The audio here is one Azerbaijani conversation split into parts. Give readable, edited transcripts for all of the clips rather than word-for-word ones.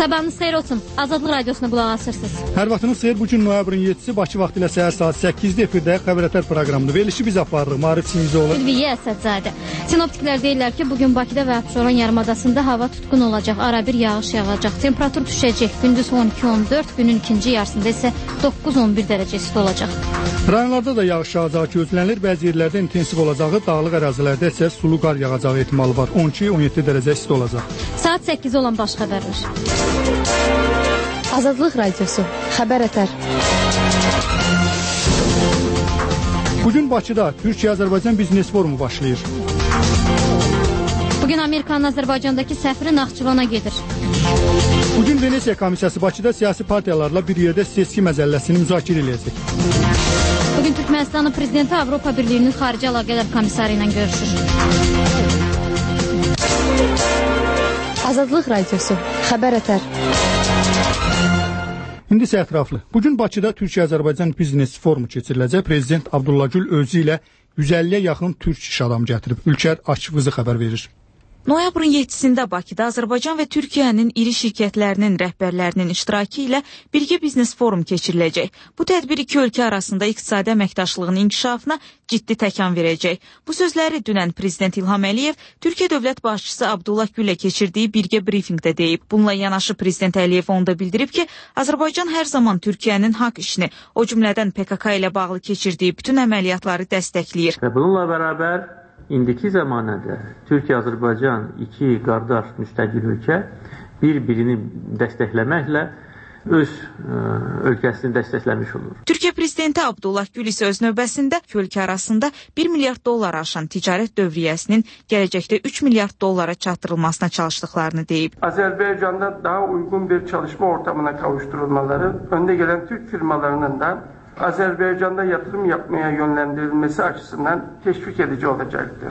Sabahınız xeyir olsun. Azadlıq Radiosuna qulaq asırsınız. Hər vaxtınız xeyir. Bugün noyabrın 7-si Bakı vaxtı ilə səhər saat 8-də efirdə Xəbər proqramıdır. Verilişi biz aparırıq. Marif Sinzoğlu. Ülviyə Əsədzadə. Sinoptiklər deyirlər ki, bugün Bakıda və Abşeron yarımadasında hava tutqun olacaq. Ara bir yağış yağacaq. Temperatur düşəcək. Gündüz 12-14, günün ikinci yarısında isə 9-11 dərəcə isti olacaq. Rayonlarda da yağış yağacağı gözlənilir. Bəzi yerlərdə intensiv olacağı, dağlıq ərazilərdə isə sulu qar yağacağı ehtimalı var. 12-17 dərəcə isti olacaq. Saat 8 olan baş xəbərlər. Azadlıq Radiosu, Xəbər Ətər. Bugün Bakıda Türkiyə-Azərbaycan Biznes Forumu başlayır. Bugün Amerikanın Azərbaycandakı səfiri Naxçıvana gedir. Bugün Venesiya Komissiyası Bakıda siyasi partiyalarla bir yerdə seçki məzəlləsini müzakirə edəcək. Bugün Türkmenistanın prezidenti Avropa Birliyinin Xarici Əlaqələr Komissarı ilə görüşür. Azadlıq Radiosu, Xəbər Ətər. İndi isə ətraflı. Bugün Bakıda Türkiyə-Azərbaycan Biznes Forumu keçiriləcək. Prezident Abdullah Gül özü ilə 150-yə yaxın türk iş adamı gətirib. Ülkər Akifqızı xəbər verir. Noyabrın 7-sində Bakıda Azərbaycan və Türkiyənin iri şirkətlərinin rəhbərlərinin iştirakı ilə birgə biznes forum keçiriləcək. Bu tədbir iki ölkə arasında iqtisadi əməkdaşlığın inkişafına ciddi təkan verəcək. Bu sözləri dünən Prezident İlham Əliyev Türkiyə Dövlət Başçısı Abdullah Güllə keçirdiyi birgə brifinqdə deyib. Bununla yanaşı Prezident Əliyev onda bildirib ki, Azərbaycan hər zaman Türkiyənin haqq işini, o cümlədən PKK ilə bağlı keçirdiyi bütün əməliyyatları dəstəkləyir. Və bununla bərabər İndiki zamanədə Türkiyə-Azərbaycan iki qardaş müstəqil ölkə bir-birini dəstəkləməklə öz ölkəsini dəstəkləmiş olur. Türkiyə prezidenti Abdullah Gül isə öz növbəsində iki ölkə arasında 1 milyard dollar aşan ticarət dövriyyəsinin gələcəkdə 3 milyard dollara çatdırılmasına çalışdıklarını deyib. Azərbaycanda daha uyğun bir çalışma ortamına kavuşturulmaları, önde gelen Türk firmalarının da Azerbaycan'da yatırım yapmaya yönlendirilmesi açısından teşvik edici olacaktır.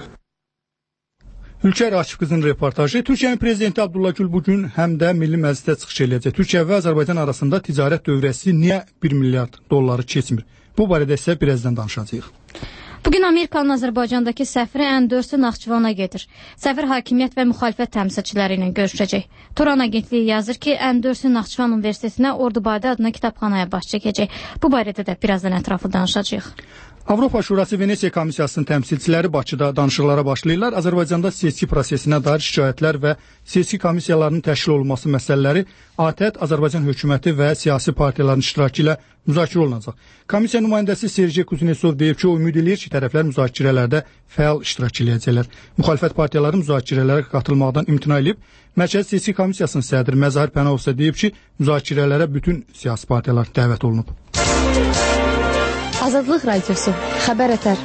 Ülkər Akifqızın reportajı. Türkiyənin prezidenti Abdullah Gül bugün həm də Milli Məclisdə çıxış eləyəcək. Türkiyə və Azərbaycan arasında ticarət dövrəsi niyə 1 milyard dolları keçmir? Bu barədə isə birazdan danışacağıq. Bugün Amerikanın Azərbaycandakı səfiri N4-ü Naxçıvana gedir. Səfir hakimiyyət və müxalifət təmsilçiləri ilə görüşəcək. Turan agentliyi yazır ki, N4-ü Naxçıvan Universitetinə Ordubadə adına kitabxanaya baş çəkəcək. Bu barədə də birazdan ətraflı danışacağıq. Avropa Şurası Venesiya Komissiyasının təmsilçiləri Bakıda danışıqlara başlayırlar. Azərbaycanda seçki prosesinə dair şikayətlər və seçki komissiyalarının təşkil olunması məsələləri ATƏT, Azərbaycan hökuməti və siyasi partiyaların iştirakı ilə müzakirə olunacaq. Komissiya nümayəndəsi Sergey Kuznetsov deyib ki, o ümid edir ki, tərəflər müzakirələrdə fəal iştirak edəcəklər. Müxalifət partiyaları müzakirələrə qatılmaqdan imtina edib. Mərkəzi Seçki Komissiyasının sədri Məzahir Pənahov isə deyib ki, müzakirələrə bütün siyasi partiyalar dəvət olunub. Azadlıq Radiosu, Xəbər Ətər.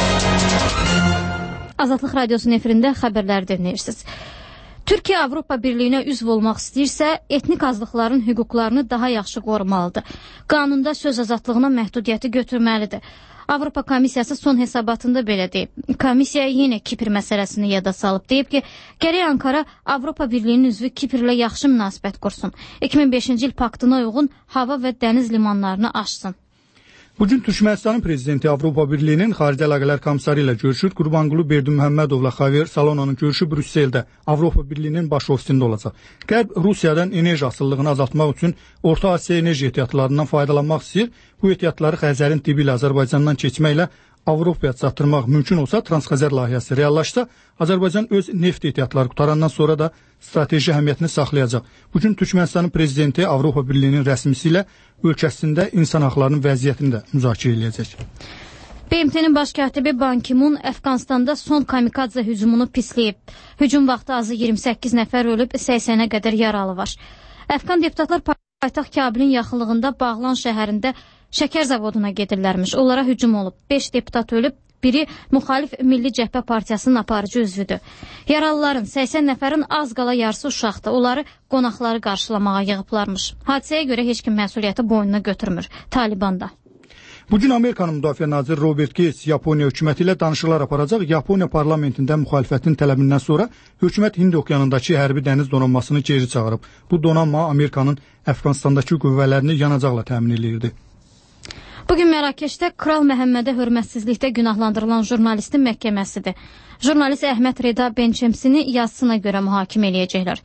Azadlıq Radiosunun efirində xəbərləri dinləyirsiniz. Türkiyə Avropa Birliyinə üzv olmaq istəyirsə, etnik azlıqların hüquqlarını daha yaxşı qorumalıdır. Qanunda söz azadlığına məhdudiyyəti götürməlidir. Avropa Komissiyası son hesabatında belə deyib. Komissiya yenə Kipr məsələsini yada salıb. Deyib ki, gərək Ankara Avropa Birliyinin üzvü Kiprlə yaxşı münasibət qursun. 2005-ci il paktına uyğun hava və dəniz limanlarını açsın. Bugün Türkmenistanın prezidenti Avropa Birliyinin Xarici Əlaqələr Komissarı ilə görüşür. Qurbanqulu Berdiməhəmmədovla Xavier Salonanın görüşü Brüsseldə Avropa Birliyinin baş ofisində olacaq. Qərb Rusiyadan enerji asılılığını azaltmaq üçün Orta Asiya enerji ehtiyatlarından faydalanmaq istəyir. Bu ehtiyatları Xəzərin dibi ilə Azərbaycandan keçməklə Avropaya çatdırmaq mümkün olsa, Transxəzər layihəsi reallaşsa, Azərbaycan öz neft ehtiyatları qutarandan sonra da strateji əhəmiyyətini saxlayacaq. Bugün Türkmenistanın prezidenti Avropa Birliyinin rəsmisi ilə ölkəsində insan haqlarının vəziyyətini də müzakirə edəcək. BMT-nin baş katibi Ban Ki-mun Əfqanistanda son kamikadze hücumunu pisləyib. Hücum vaxtı azı 28 nəfər ölüb, 80-ə qədər yaralı var. Əfqan deputatlar paytaxt Kabilin yaxınlığında Bağlan şəhərində şəkər zavoduna gedirlərmiş. Onlara hücum olub. 5 deputat ölüb, biri müxalif Milli Cəhbə Partiyasının aparıcı üzvüdür. Yaralıların 80 nəfərin az qala yarısı uşaqdır. Onları qonaqları qarşılamağa yığıblarmış. Hadisəyə görə heç kim məsuliyyəti boynuna götürmür. Taliban da. Bugün Amerikanın Müdafiə naziri Robert Gates Yaponiya hökuməti ilə danışıqlar aparacaq. Yaponiya parlamentində müxalifətin tələbindən sonra hökumət Hind okeanındakı hərbi dəniz donanmasını geri çağırıb. Bu donanma Amerikanın Əfqanistandakı qüvvələrini yanacaqla təmin edirdi. Bugün Mərakeşdə Kral Məhəmmədə hörmətsizlikdə günahlandırılan jurnalistin məhkəməsidir. Jurnalist Əhməd Reda Bençemsini yazısına görə mühakimə eləyəcəklər.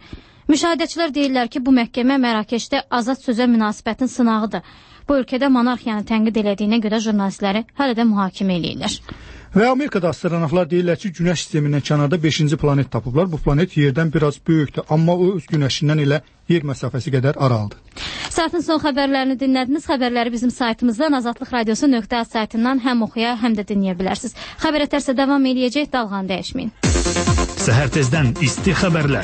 Müşahidəçilər deyirlər ki, bu məhkəmə Mərakeşdə azad sözə münasibətin sınağıdır. Bu ölkədə monarxiyanı tənqid elədiyinə görə jurnalistləri hələ də mühakimə eləyirlər. Və Amerikada astronavtlar deyirlər ki, Günəş sistemindən kənarda 5-ci planet tapıblar. Bu planet yerdən biraz böyükdür, amma o öz günəşindən elə yer məsafəsi qədər aralıdır. Saatin son xəbərlərini dinlədiniz. Xəbərləri bizim saytımızdan azadlıqradiosu.az saytından həm oxuya, həm də dinləyə bilərsiniz. Xəbər ətərsə davam eləyəcək, dalğanı dəyişməyin. Səhər tezdən isti xəbərlər.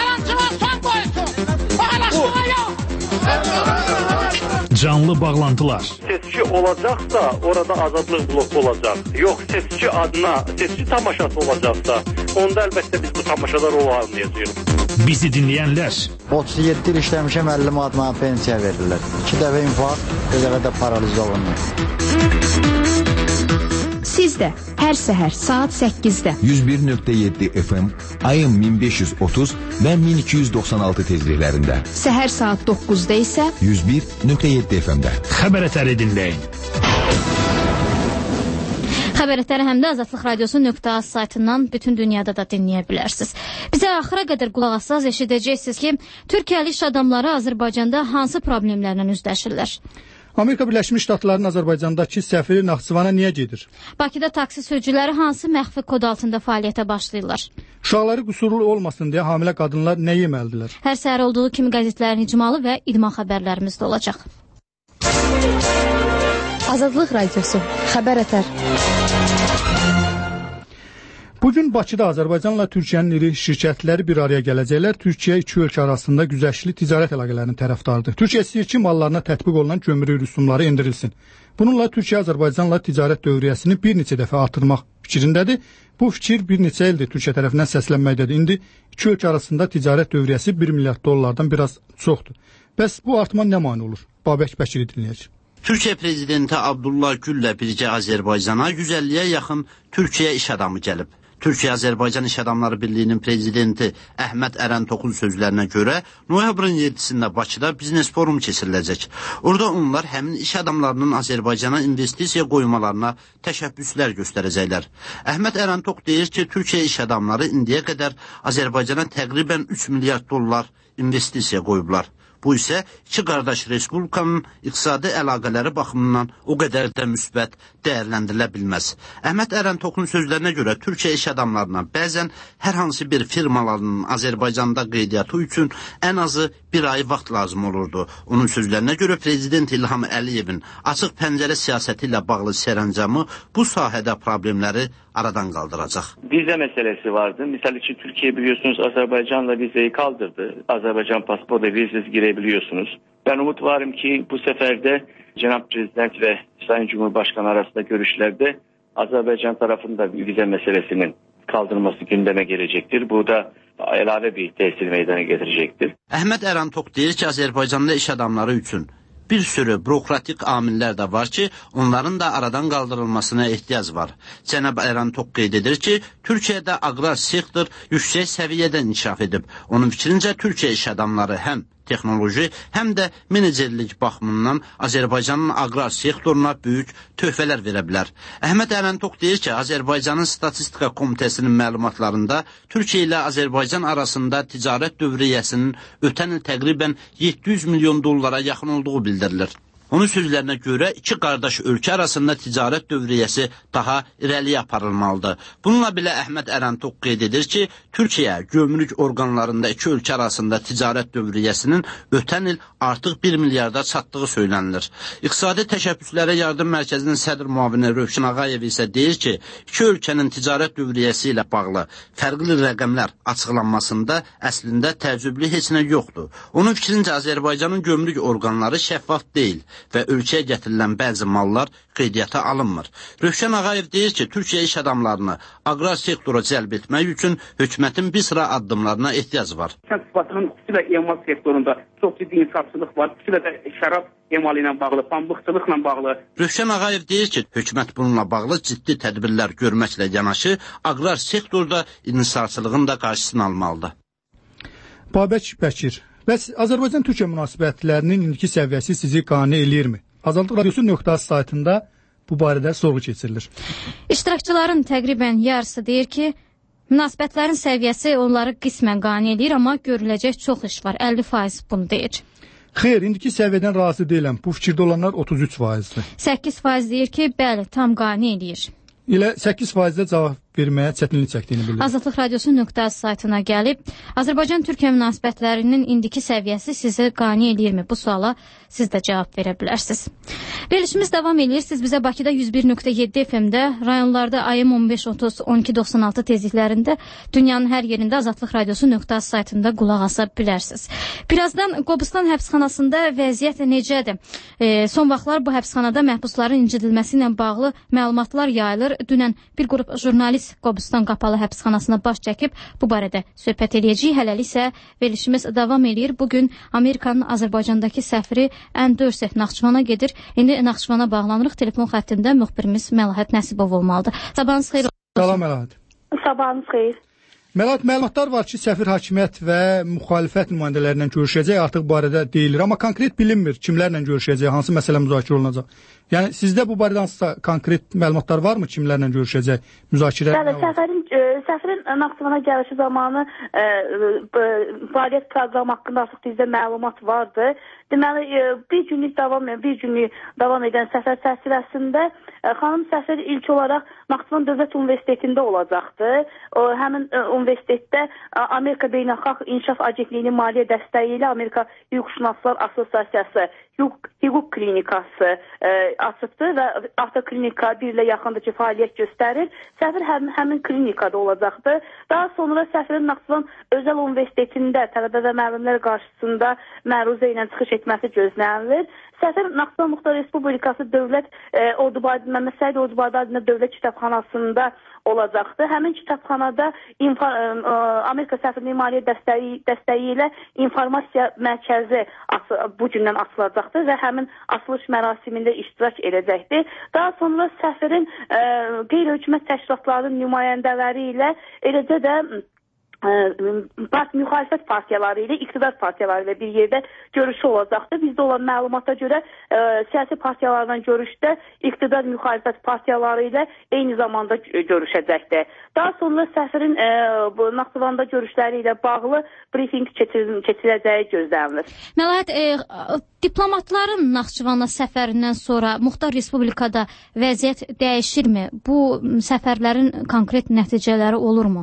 Canlı bağlantılar. Seçki olacaqsa orada azadlıq bloku olacaq. Yox, seçki adına, seçki tamaşası olacaqsa onda əlbəttə biz bu tamaşalar olmayacağıq. Bizi dinləyənlər. 37 il işləmişəm, 50 manat mənə pensiya verirlər. 2 dəfə infarkt, bir dəfə də paraliz olunur. Siz də hər səhər saat 8-də 101.7 FM, ayın 1530 və 1296 tezliklərində. Səhər saat 9-da isə 101.7 FM-də. Xəbər ətəri dinləyin. Xəbər ətəri həm də Azadlıq Radiosu.az saytından bütün dünyada da dinləyə bilərsiniz. Bizə axıra qədər qulaq assaz eşidəcəksiniz ki, Türkiyəli iş adamları Azərbaycanda hansı problemlərlə üzləşirlər? Amerika Birləşmiş Ştatlarının Azərbaycandakı səfiri Naxçıvana niyə gedir? Bakıda taksi sürücüləri hansı məxfi kod altında fəaliyyətə başlayırlar? Uşaqları qüsurlu olmasın deyə hamilə qadınlar nə yeməlidirlər? Hər səhər olduğu kimi qəzetlərin icmalı və idman xəbərlərimiz də olacaq. Azadlıq Radiosu, xəbər ətər. Bugün Bakıda Azərbaycanla Türkiyənin iri şirkətləri bir araya gələcəklər. Türkiyə iki ölkə arasında güzəştli ticarət əlaqələrinin tərəfdarıdır. Türkiyə istəyir ki, mallarına tətbiq olunan gömrük rüsumları endirilsin. Bununla Türkiyə Azərbaycanla ticarət dövriyyəsini bir neçə dəfə artırmaq fikrindədir. Bu fikir bir neçə ildir Türkiyə tərəfindən səslənməkdədir. İndi iki ölkə arasında ticarət dövriyyəsi 1 milyard dollardan biraz çoxdur. Bəs bu artma nə mane olur? Babək Bəkiri dinləyək. Türkiyə prezidenti Abdullah Güllə birgə Azərbaycana 150-yə yaxın Türkiyə iş adamı gəlib. Türkiyə-Azərbaycan İş Adamları Birliyinin prezidenti Əhməd Ərəntokun sözlərinə görə noyabrın 7-sində Bakıda biznes forum keçiriləcək. Orada onlar həmin iş adamlarının Azərbaycana investisiya qoymalarına təşəbbüslər göstərəcəklər. Əhməd Ərəntok deyir ki, Türkiyə iş adamları indiyə qədər Azərbaycana təqribən 3 milyard dollar investisiya qoyublar. Bu isə iki qardaş respublikanın iqtisadi əlaqələri baxımından o qədər də müsbət dəyərləndirilə bilməz. Əhməd Ərəntokun sözlərinə görə Türkiyə iş adamlarına bəzən hər hansı bir firmalarının Azərbaycanda qeydiyyatı üçün ən azı bir ay vaxt lazım olurdu. Onun sözlərinə görə Prezident İlham Əliyevin açıq pəncərə siyasəti ilə bağlı sərəncamı bu sahədə problemləri aradan qaldıracaq. Vize meselesi vardı. Misal için Türkiye biliyorsunuz Azerbaycan'la vizeyi kaldırdı. Azerbaycan pasaportu vizesiz girebiliyorsunuz. Ben umut varım ki bu sefer de Cenab-ı Prezident ve Sayın Cumhurbaşkanı arasında görüşlerde Azerbaycan tarafında vize meselesinin kaldırılması gündeme gelecektir. Bu da elave bir tesir meydana getirecektir. Əhməd Ərəntok deyir ki, Azərbaycanda iş adamları üçün bir sürü bürokratik amillər də var ki, onların da aradan qaldırılmasına ehtiyac var. Cənab Ərəntok qeyd edir ki, Türkiyədə aqrar sektor yüksək səviyyədə inkişaf edib. Onun fikrincə Türkiyə iş adamları həm texnoloji, həm də menecerlik baxımından Azərbaycanın aqrar sektoruna böyük töhfələr verə bilər. Əhməd Ərəntok deyir ki, Azərbaycanın Statistika Komitəsinin məlumatlarında Türkiyə ilə Azərbaycan arasında ticarət dövriyyəsinin ötən il təqribən 700 milyon dollara yaxın olduğu bildirilir. Onun sözlərinə görə iki qardaş ölkə arasında ticarət dövriyyəsi daha irəliyə aparılmalıdır. Bununla belə Əhməd Ərəntok qeyd edir ki, Türkiyə gömrük orqanlarında iki ölkə arasında ticarət dövriyyəsinin ötən il artıq 1 milyarda çatdığı söylənilir. İqtisadi Təşəbbüslərə Yardım Mərkəzinin sədr müavini Rövşin Ağayev isə deyir ki, iki ölkənin ticarət dövriyyəsi ilə bağlı fərqli rəqəmlər açıqlanmasında əslində təəccüblü heç nə yoxdur. Onun fikrincə Azərbaycanın gömrük orqanları şəffaf deyil və ölkəyə gətirilən bəzi mallar qeydiyyata alınmır. Rövşən Ağayev deyir ki, Türkiyə iş adamlarını aqrar sektora cəlb etmək üçün hökumətin bir sıra addımlarına ehtiyac var. Kənd sıfatının xüsusilə emal sektorunda çox ciddi insafsızlıq var. Xüsusilə də şərab emalı ilə bağlı, pambıqçılıqla bağlı. Rövşən Ağayev deyir ki, hökumət bununla bağlı ciddi tədbirlər görməklə yanaşı, aqrar sektorda insafsızlığın da qarşısını almalıdır. Babək Bəkir, bəs Azərbaycan-Türkiyə münasibətlərinin indiki səviyyəsi sizi qane eləyirmi? Azadlıq Radiosu.az saytında bu barədə sorğu keçirilir. İştirakçıların təqribən yarısı deyir ki, Münasibətlərin səviyyəsi onları qismən qane eləyir, amma görüləcək çox iş var. 50% bunu deyir. Xeyr, indiki səviyyədən razı deyiləm. Bu fikirdə olanlar 33%-dir. 8% deyir ki, bəli, tam qane eləyir. Elə 8%-də cavab verməyə çətinlik çəkdiyini bilir. Azadlıq Radiosu.az saytına gəlib, Azərbaycan-Türkiyə münasibətlərinin indiki səviyyəsi sizi qane eləyirmi? Bu suala siz də cavab verə bilərsiniz. Verilişimiz davam edir. Siz bizə Bakıda 101.7 FM-də, rayonlarda AM 1530 1296 tezliklərində, dünyanın hər yerində Azadlıq Radiosu.az saytında qulaq asa bilərsiniz. Birazdan Qobustan həbsxanasında vəziyyət necədir? Son vaxtlar bu həbsxanada məhbusların incidilməsi ilə bağlı məlumatlar yayılır. Dünən bir qrup jurnalist Qobustan qapalı həbsxanasına baş çəkib bu barədə söhbət edəcəyik. Hələlik isə verilişimiz davam edir. Bugün Amerikanın Azərbaycandakı səfiri Ən-Dörsət Naxçıvana gedir. İndi Naxçıvana bağlanırıq. Telefon xəttində müxbirimiz Məlahət Nəsibov olmalıdır. Sabahınız xeyir olsun. Salam Məlahət. Sabahınız xeyir. Məlahət, məlumatlar var ki, səfir hakimiyyət və müxalifət nümayəndələrindən görüşəcək, artıq barədə deyilir. Amma konkret bilinmir kimlərlə görüşəcək, hansı məsələ müzakirə olunacaq. Yəni sizdə bu barədə hansısa konkret məlumatlar varmı, kimlərlə görüşəcək, müzakirə? Bəli, səfirin Naxçıvana gəlişi zamanı fəaliyyət proqramı haqqında artıq bizdə məlumat vardı. Deməli, bir günlük davam edən səfər çərçivəsində xanım səfir ilk olaraq Naxçıvan Dövlət Universitetində olacaqdı. Həmin universitetdə Amerika Beynəlxalq İnkişaf Agentliyinin maliyyə dəstəyi ilə Amerika Hüquqşünaslar Assosiasiyası hüquq klinikası açıbdır və avtoklinika bir ilə yaxındır ki, fəaliyyət göstərir. Səfir həmin klinikada olacaqdır. Daha sonra səfirin Naxçıvan Özəl Universitetində tələbə və müəllimlər qarşısında məruzə ilə çıxış etməsi gözlənilir. Səfir Naxçıvan Muxtar Respublikası Dövlət Məhəmməd Səid Ordubadi adına Dövlət Kitabxanasında olacaqdır. Həmin kitabxanada Amerika səfirliyi maliyyə dəstəyi ilə informasiya mərkəzi bu gündən açılacaqdır və həmin açılış mərasimində iştirak edəcəkdir. Daha sonra səfirin qeyri-hökumət təşkilatlarının nümayəndələri ilə eləcə də müxalifət partiyaları ilə, iqtidar partiyaları ilə bir yerdə görüşü olacaqdır. Bizdə olan məlumata görə siyasi partiyalarla görüşdə iqtidar müxalifət partiyaları ilə eyni zamanda görüşəcəkdir. Daha sonra səfirin Naxçıvanda görüşləri ilə bağlı briefing keçiriləcəyi gözlənilir. Məlahət, diplomatların Naxçıvana səfərindən sonra Muxtar Respublikada vəziyyət dəyişirmi? Bu səfərlərin konkret nəticələri olurmu?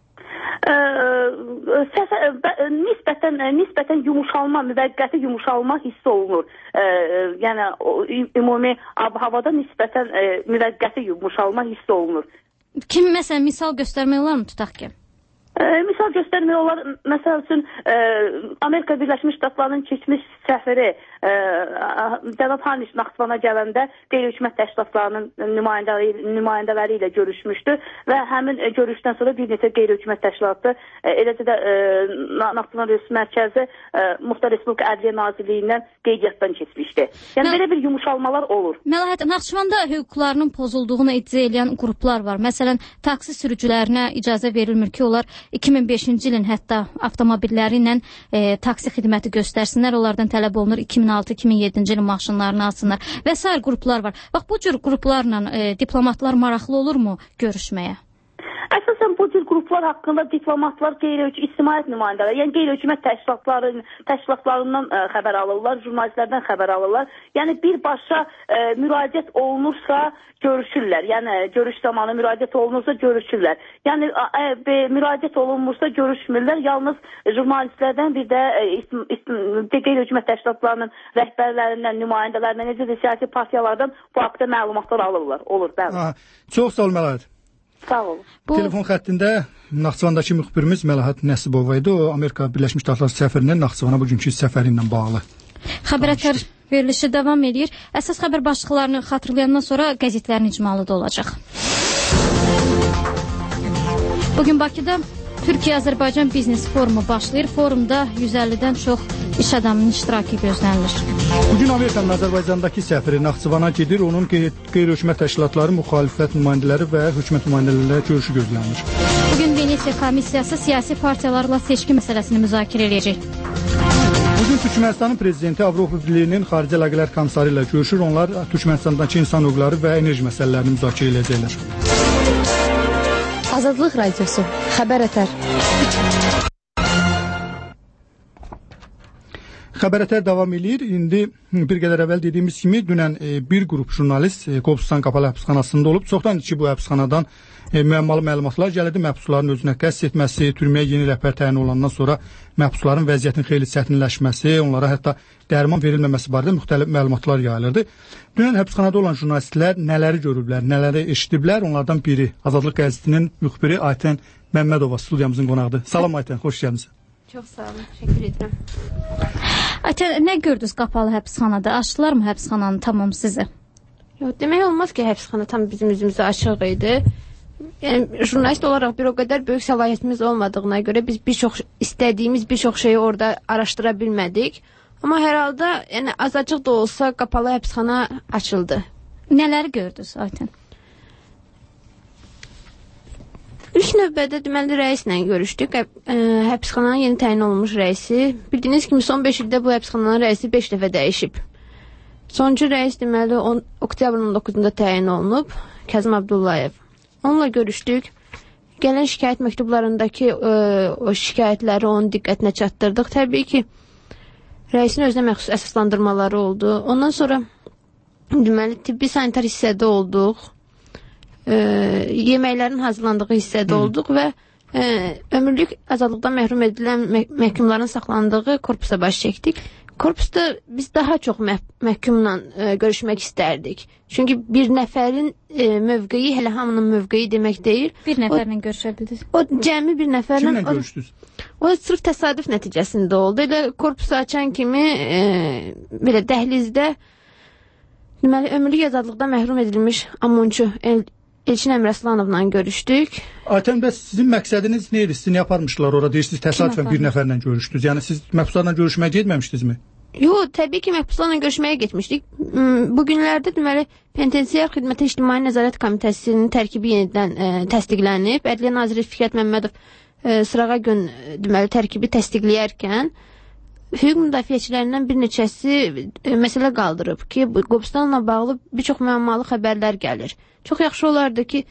Nisbətən yumuşalma, müvəqqəti yumuşalma hiss olunur. Yəni ümumi ab-havada nisbətən müvəqqəti yumuşalma hiss olunur. Kim məsələn misal göstərmək olar mı, tutaq ki? Misal göstərmək olar, məsəl üçün Amerika Birləşmiş Ştatlarının keçmiş səfiri Cənab Haniş Naxçıvana gələndə qeyri-hökumət təşkilatlarının nümayəndələri ilə görüşmüşdü və həmin görüşdən sonra bir neçə qeyri-hökumət təşkilatı eləcə də Naxçıvan Respublikası Mərkəzi Muxtar Respublika Ədliyyə Nazirliyindən qeydiyyatdan keçmişdi. Yəni belə bir yumuşalmalar olur. Məlahət, Naxçıvanda hüquqlarının pozulduğunu iddia edən qruplar var. Məsələn, taksi sürücülərinə icazə verilmir ki, onlar 2005-ci ilin hətta avtomobilləri ilə taksi xidməti göstərsinlər. Onlardan tələb olunur 2006-2007-ci ilin maşınlarını alsınlar və s. qruplar var. Bax, bu cür qruplarla diplomatlar maraqlı olurmu görüşməyə? Əsasən bu cür qruplar haqqında diplomatlar, ictimaiyyət nümayəndələri, yəni qeyri-hökumət təşkilatlarından xəbər alırlar, jurnalistlərdən xəbər alırlar. Yəni birbaşa müraciət olunursa görüşürlər. Yəni görüş zamanı müraciət olunursa görüşürlər. Yəni müraciət olunmursa görüşmürlər. Yalnız jurnalistlərdən bir də qeyri-hökumət təşkilatlarının rəhbərlərindən, nümayəndələrindən, necə də siyasi partiyalardan bu haqda məlumatlar alırlar. Olur, bəli. Çox sağ ol, Məlahət. Sağ olun. Telefon xəttində Naxçıvandakı müxbirimiz Məlahət Nəsibova idi. O, Amerika Birləşmiş Ştatları səfirinin Naxçıvana bugünkü səfəri ilə bağlı. Xəbərətlər verilişi davam edir. Əsas xəbər başlıqlarını xatırlayandan sonra qəzetlərin icmalı da olacaq. Bugün Bakıda Türkiyə-Azərbaycan Biznes Forumu başlayır. Forumda 150-dən çox iş adamının iştirakı gözlənilir. Bugün Amerikanın Azərbaycandakı səfiri Naxçıvana gedir. Onun qeyri-hökumət təşkilatları, müxalifət nümayəndələri və hökumət nümayəndələri görüşü gözlənilir. Bugün Venesiya Komissiyası siyasi partiyalarla seçki məsələsini müzakirə edəcək. Bugün Türkmənistanın prezidenti Avropa Birliyinin xarici əlaqələr komissarı ilə görüşür. Onlar Türkmənistandakı insan hüquqları və enerji məsələlərini müzakirə edəcəklər. Azadlıq Radiosu. Xəbər ətər. Xəbər ətər davam edir. İndi bir qədər əvvəl dediyimiz kimi dünən bir qrup jurnalist Qobustan Qapalı həbsxanasında olub. Çoxdan ki bu həbsxanadan müəmmalı məlumatlar gəlirdi. Məhbusların özünə qəsd etməsi, türməyə yeni rəhbər təyin olandan sonra məhbusların vəziyyətinin xeyli çətinləşməsi, onlara hətta dərman verilməməsi barədə müxtəlif məlumatlar yayılırdı. Dünən həbsxanada olan jurnalistlər nələri görüblər, nələri eşidiblər? Onlardan biri Azadlıq qəzetinin müxbiri Aytən Məmmədova studiyamızın qonağıdır. Salam Aytən, xoş gəlmisiniz. Çox sağ olun, təşəkkür edirəm. Aytən, nə gördünüz qapalı həbsxanada? Açdılar mı həbsxananı tamam sizə? Yox, demək olmaz ki, həbsxana tam bizim üzümüzə açıq idi. Yəni, jurnalist olaraq bir o qədər böyük səlahiyyətimiz olmadığına görə biz istədiyimiz bir çox şeyi orada araşdıra bilmədik. Amma hər halda yəni, azacıq da olsa qapalı həbsxana açıldı. Nələri gördünüz Aytən? İlk növbədə deməli rəislə görüşdük. Həbsxananın yeni təyin olunmuş rəisi. Bildiyiniz kimi son 5 ildə bu həbsxananın rəisi 5 dəfə dəyişib. Sonuncu rəis deməli oktyabrın 19-da təyin olunub, Kəzim Abdullayev. Onunla görüşdük. Gələn şikayət məktublarındakı o şikayətləri onun diqqətinə çatdırdıq. Təbii ki, rəisin özünə məxsus əsaslandırmaları oldu. Ondan sonra deməli tibbi sanitar hissədə olduq. Yeməklərin hazırlandığı hissədə olduq və ömürlük azadlıqdan məhrum edilən məhkumların saxlandığı korpusa baş çəkdik. Korpusda biz daha çox məhkumla görüşmək istərdik. Çünki bir nəfərin mövqeyi hələ hamının mövqeyi demək deyil. Bir nəfərlə görüşə bildiniz? O cəmi bir nəfərlə. Kimlə görüşdünüz? O sırf təsadüf nəticəsində oldu. Elə korpusu açan kimi belə dəhlizdə deməli ömürlük azadlıqdan məhrum edilmiş Amunçu Elçin Əmrəsłanovla görüşdük. Aytən, bəs sizin məqsədiniz nə idi? Sizi nə aparmışlar ora? Deyirsiniz təsadüfən bir nəfərlə görüşdünüz. Yəni siz məhbuslarla görüşməyə getməmişdinizmi? Yox, təbii ki, məhbuslarla görüşməyə getmişdik. Bu günlərdə deməli Penitensiar Xidmətə İctimai Nəzarət Komitəsinin tərkibi yenidən təsdiqlənib. Ədliyyə Naziri Fikrət Məmmədov sırağa gün deməli tərkibi təsdiqləyərkən hüquq müdafiəçilərindən bir neçəsi məsələ qaldırıb ki, Qobustanla bağlı bir çox müəmmalı xəbərlər gəlir. Çox yaxşı olardı ki,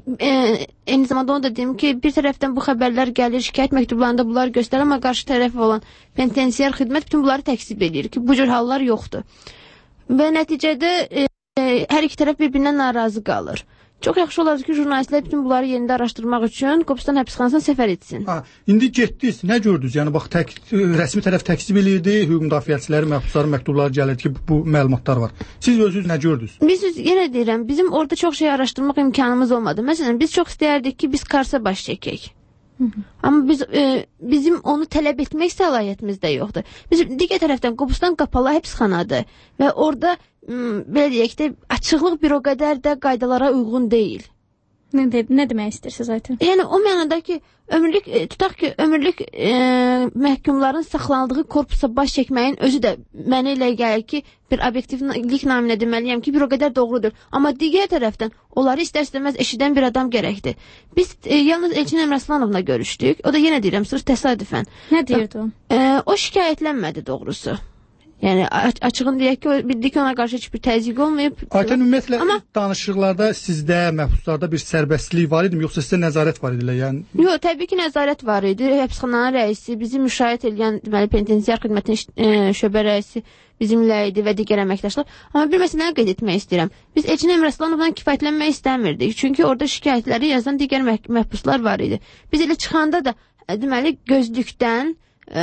eyni zamanda onu da deyim ki, bir tərəfdən bu xəbərlər gəlir, şikayət məktublarında bunlar göstərir, amma qarşı tərəf olan penitensiar xidmət bütün bunları təksib edir ki, bu cür hallar yoxdur. Və nəticədə hər iki tərəf bir-birindən narazı qalır. Çox yaxşı olardı ki, jurnalistlər bütün bunları yerində araşdırmaq üçün Qobustan həbsxanasına səfər etsin. İndi getdiniz, nə gördünüz? Yəni bax rəsmi tərəf təksib eləyirdi, hüquq müdafiəçiləri, məhbusların məktubları gəlirdi ki, bu məlumatlar var. Siz özünüz nə gördünüz? Biz yenə deyirəm, bizim orada çox şey araşdırmaq imkanımız olmadı. Məsələn, biz çox istəyərdik ki, biz Karsa baş çəkək. Amma bizim onu tələb etmək səlahiyyətimiz də yoxdur. Biz digər tərəfdən Qobustan qapalı həbsxanadır və orada belə deyək də açıqlıq bir o qədər də qaydalara uyğun deyil. Nə demək istəyirsiniz Aytən? Yəni o mənada ki, tutaq ki, ömürlük məhkumların saxlandığı korpusa baş çəkməyin özü də mənə elə gəlir ki, bir obyektivlik naminə deməliyəm ki, bir o qədər doğrudur. Amma digər tərəfdən onları istər-istəməz eşidən bir adam gərəkdir. Biz yalnız Elçin Əmrəsłanovla görüşdük. O da yenə deyirəm, sırf təsadüfən. Nə deyirdi o? O şikayətlənmədi doğrusu. Yəni açığın deyək ki, bildik ki, ona qarşı heç bir təzyiq olmayıb. Aytən, ümumiyyətlə danışıqlarda sizdə, məhbuslarda bir sərbəstlik var idi mi, yoxsa sizdə nəzarət var idi? Yox, təbii ki, nəzarət var idi. Həbsxananın rəisi, bizi müşahidə edən deməli penitensiar xidmətinin şöbə rəisi bizimlə idi və digər əməkdaşlar. Amma bir məsələni qeyd etmək istəyirəm. Biz Elçin Əmrəsłanovdan kifayətlənmək istəmirdik. Çünki orada şikayətləri yazan digər məhbuslar var idi. Biz elə çıxanda da deməli gözlükdən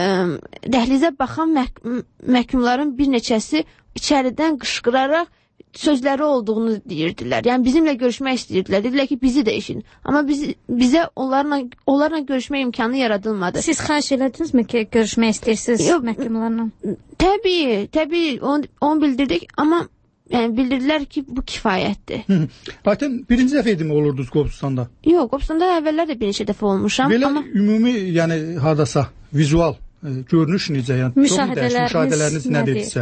dəhlizə baxan məhkumların bir neçəsi içəridən qışqıraraq sözləri olduğunu deyirdilər. Yəni bizimlə görüşmək istəyirdilər. Dedilər ki, bizi də eşidin. Amma bizə onlarla görüşmə imkanı yaradılmadı. Siz xahiş elədinizmi ki, görüşmək istəyirsiniz məhkumlarla? Təbii, onu bildirdik, amma yəni bildirdilər ki, bu kifayətdir. Aytən, birinci dəfə idimi olurdunuz Qobustanda? Yox, Qobustanda əvvəllər də bir neçə dəfə olmuşam. Belə ümumi, yəni hardasa vizual görünüş necə? Yəni müşahidələriniz nədirsə?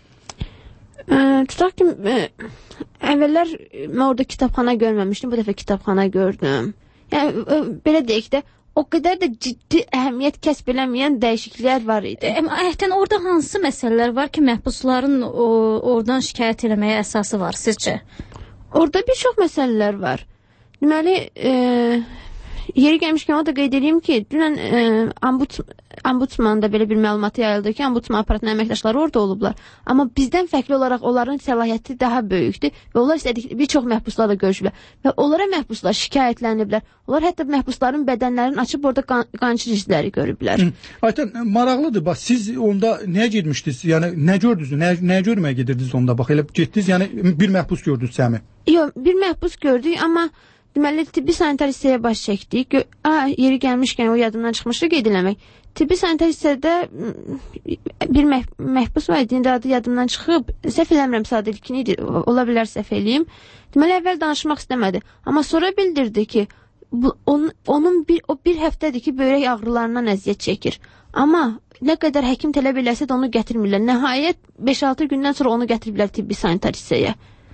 Tutaq ki, əvvəllər mən orada kitabxana görməmişdim, bu dəfə kitabxana gördüm. Yəni, belə deyək də, o qədər də ciddi əhəmiyyət kəsb eləməyən dəyişikliklər var idi. Aytən, orada hansı məsələlər var ki, məhbusların oradan şikayət eləməyə əsası var sizcə? Orada bir çox məsələlər var. Deməli, Yeri gəlmişkən o da qeyd edeyim ki, dünən Ombudsmanda belə bir məlumat yayıldı ki, Ombudsman aparatının əməkdaşları orada olublar. Amma bizdən fərqli olaraq onların səlahiyyəti daha böyükdür və onlar istədikləri bir çox məhbuslarla görüşüblər və onlara məhbuslar şikayətləniblər. Onlar hətta məhbusların bədənlərini açıb orada qançır izləri görüblər. Ayten, maraqlıdır. Bax, siz onda nəyə getmişdiniz? Yəni nə gördünüz? Nəyə görməyə gedirdiniz onda? Bax, elə getdiniz, yəni bir məhbus gördünüz səmi? Yox, bir məhbus gördük, amma deməli, tibbi sanitar hissəyə baş çəkdik. Yeri gəlmişkən o yadımdan çıxmışdı qeyd eləmək. Tibbi sanitar hissədə bir məhbus var idi, indi adı yadımdan çıxıb. Səhv eləmirəmsə adı ilkin idi, ola bilər səhv eləyim. Deməli, əvvəl danışmaq istəmədi. Amma sonra bildirdi ki, onun bir həftədir ki, böyrək ağrılarından əziyyət çəkir. Amma nə qədər həkim tələb eləsə də onu gətirmirlər. Nəhayət 5-6 gündən sonra onu gətiriblər tibbi sanitar hissəyə.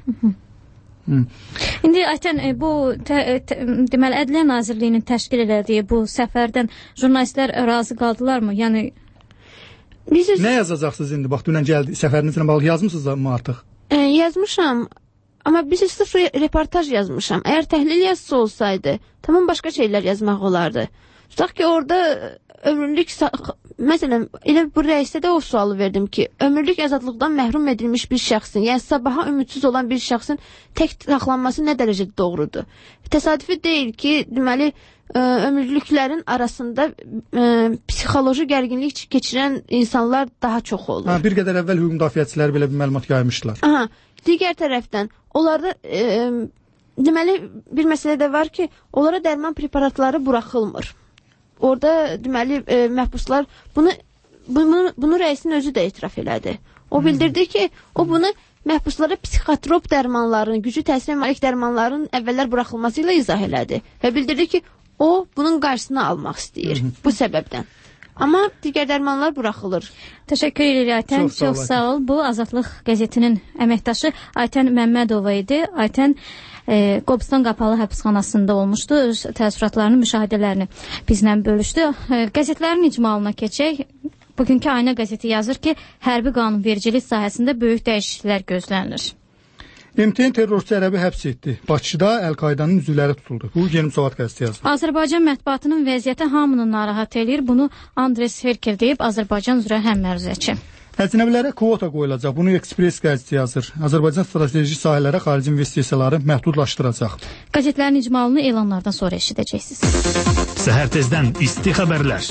İndi Ayten, bu deməli Ədliyyə Nazirliyinin təşkil elədiyi bu səfərdən jurnalistlər razı qaldılarmı? Yəni nə yazacaqsınız indi? Bax, dünən gəldi, səfərinizlə bağlı yazmısınız mı artıq? Yazmışam. Amma biz sıfır reportaj yazmışam. Əgər təhlil yazısı olsaydı, tamam başqa şeylər yazmaq olardı. Tutaq ki, orada ömürlük, məsələn, elə bu rəisdə də o sualı verdim ki, ömürlük azadlıqdan məhrum edilmiş bir şəxsin, yəni sabaha ümidsiz olan bir şəxsin tək saxlanması nə dərəcədə doğrudur? Təsadüfi deyil ki, deməli, ömürlüklərin arasında psixoloji gərginlik keçirən insanlar daha çox olur. Bir qədər əvvəl hüquq müdafiəçiləri belə bir məlumat yaymışdılar. Digər tərəfdən, onlarda deməli, bir məsələ də var ki, onlara dərman preparatları buraxılmır. Orada deməli məhbuslar bunu rəisin özü də etiraf elədi. O bildirdi ki, o bunu məhbuslara psixotrop dərmanların, güclü təsirə malik dərmanların əvvəllər buraxılması ilə izah elədi və bildirdi ki, o bunun qarşısını almaq istəyir bu səbəbdən. Amma digər dərmanlar buraxılır. Təşəkkür edirik Ayten. Çox sağ ol. Bu Azadlıq qəzetinin əməkdaşı Ayten Məmmədova idi. Ayten Qobustan qapalı həbsxanasında olmuşdu. Öz təəssüratlarını, müşahidələrini bizlə bölüşdü. Qəzetlərin icmalına keçək. Bugünkü Ayna qəzeti yazır ki, hərbi qanunvericilik sahəsində böyük dəyişikliklər gözlənilir. MTN terrorçu ərəbi həbs etdi. Bakıda Əl-Qaidanın üzvləri tutuldu. Bu Yeni Müsavat qəzeti yazdı. Azərbaycan mətbuatının vəziyyəti hamını narahat edir. Bunu Andres Herkel deyib, Azərbaycan üzrə həmməruzəçi. Əcnəbilərə kvota qoyulacaq. Bunu Ekspres qəzeti yazır. Azərbaycan strateji sahələrə xarici investisiyaları məhdudlaşdıracaq. Qəzetlərin icmalını elanlardan sonra eşidəcəksiniz. Səhər tezdən isti xəbərlər.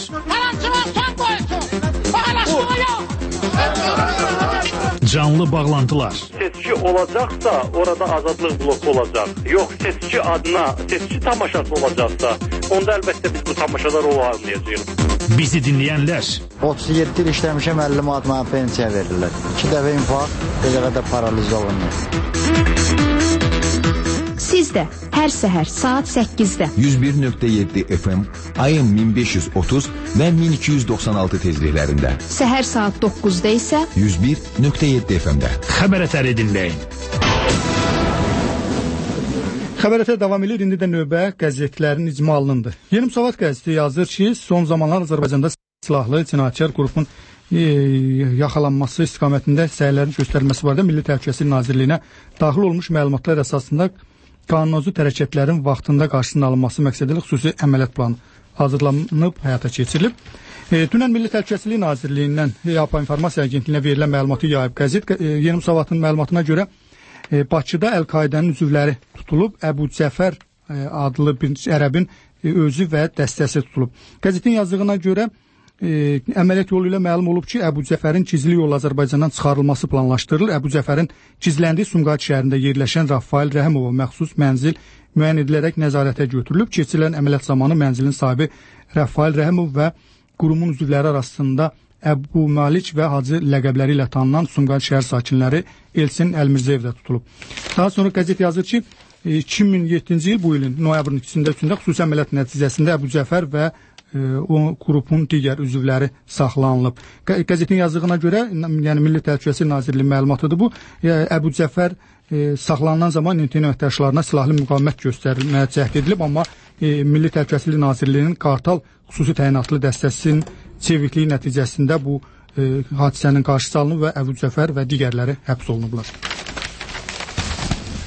Canlı bağlantılar. Seçki olacaqsa orada azadlıq bloku olacaq. Yox, seçki adına, seçki tamaşası olacaqsa onda əlbəttə biz bu tamaşaları o anlayacağıq. Bizi dinləyənlər 37 il işləmişəm, 50 manat mənə pensiya verirlər. 2 dəfə infarkt, bir dəfə də paraliz olunur. Siz də hər səhər saat 8-də 101.7 FM, ayın 1530 və 1296 tezliklərində. Səhər saat 9-da isə 101.7 FM-də. Xəbər əsəri dinləyin. Xəbər əsəri davam edir. İndi də növbə qəzetlərin icmalındır. Yeni Müsavat qəzeti yazır ki, son zamanlar Azərbaycanda silahlı cinayətkar qrupun yaxalanması istiqamətində səylərin göstərilməsi barədə Milli Təhlükəsizlik Nazirliyinə daxil olmuş məlumatlar əsasında qanunsuz hərəkətlərin vaxtında qarşısının alınması məqsədilə xüsusi əməliyyat planı hazırlanıb, həyata keçirilib. Dünən Milli Təhlükəsizlik Nazirliyindən YAPA İnformasiya Agentliyinə verilən məlumatı yayıb qəzet. Yeni Müsavatın məlumatına görə Bakıda Əl-Qaidanın üzvləri tutulub, Əbu Cəfər adlı bir ərəbin özü və dəstəsi tutulub. Qəzetin yazdığına görə əməliyyat yolu ilə məlum olub ki, Əbu Cəfərin gizli yolla Azərbaycandan çıxarılması planlaşdırılır. Əbu Cəfərin gizləndiyi Sumqayıt şəhərində yerləşən Rafael Rəhimova məxsus mənzil müəyyən edilərək nəzarətə götürülüb. Keçirilən əməliyyat zamanı mənzilin sahibi Rafael Rəhimov və qurumun üzvləri arasında Əbu Malik və Hacı ləqəbləri ilə tanınan Sumqayıt şəhər sakinləri Elçin Əlmirzəyev də tutulub. Daha sonra qəzet yazır ki, 2007-ci il bu ilin noyabrın 2-də xüsusi əməliyyat nəticəsində Əbu Cəfər və o qrupun digər üzvləri saxlanılıb. Qəzetin yazdığına görə, yəni Milli Təhlükəsizlik Nazirliyi məlumatıdır bu. Əbu Cəfər saxlanılan zaman MTN əməkdaşlarına silahlı müqavimət göstərilməyə cəhd edilib, amma Milli Təhlükəsizlik Nazirliyinin Qartal xüsusi təyinatlı dəstəsinin çevikliyi nəticəsində bu hadisənin qarşısı alınıb və Əbu Cəfər və digərləri həbs olunublar.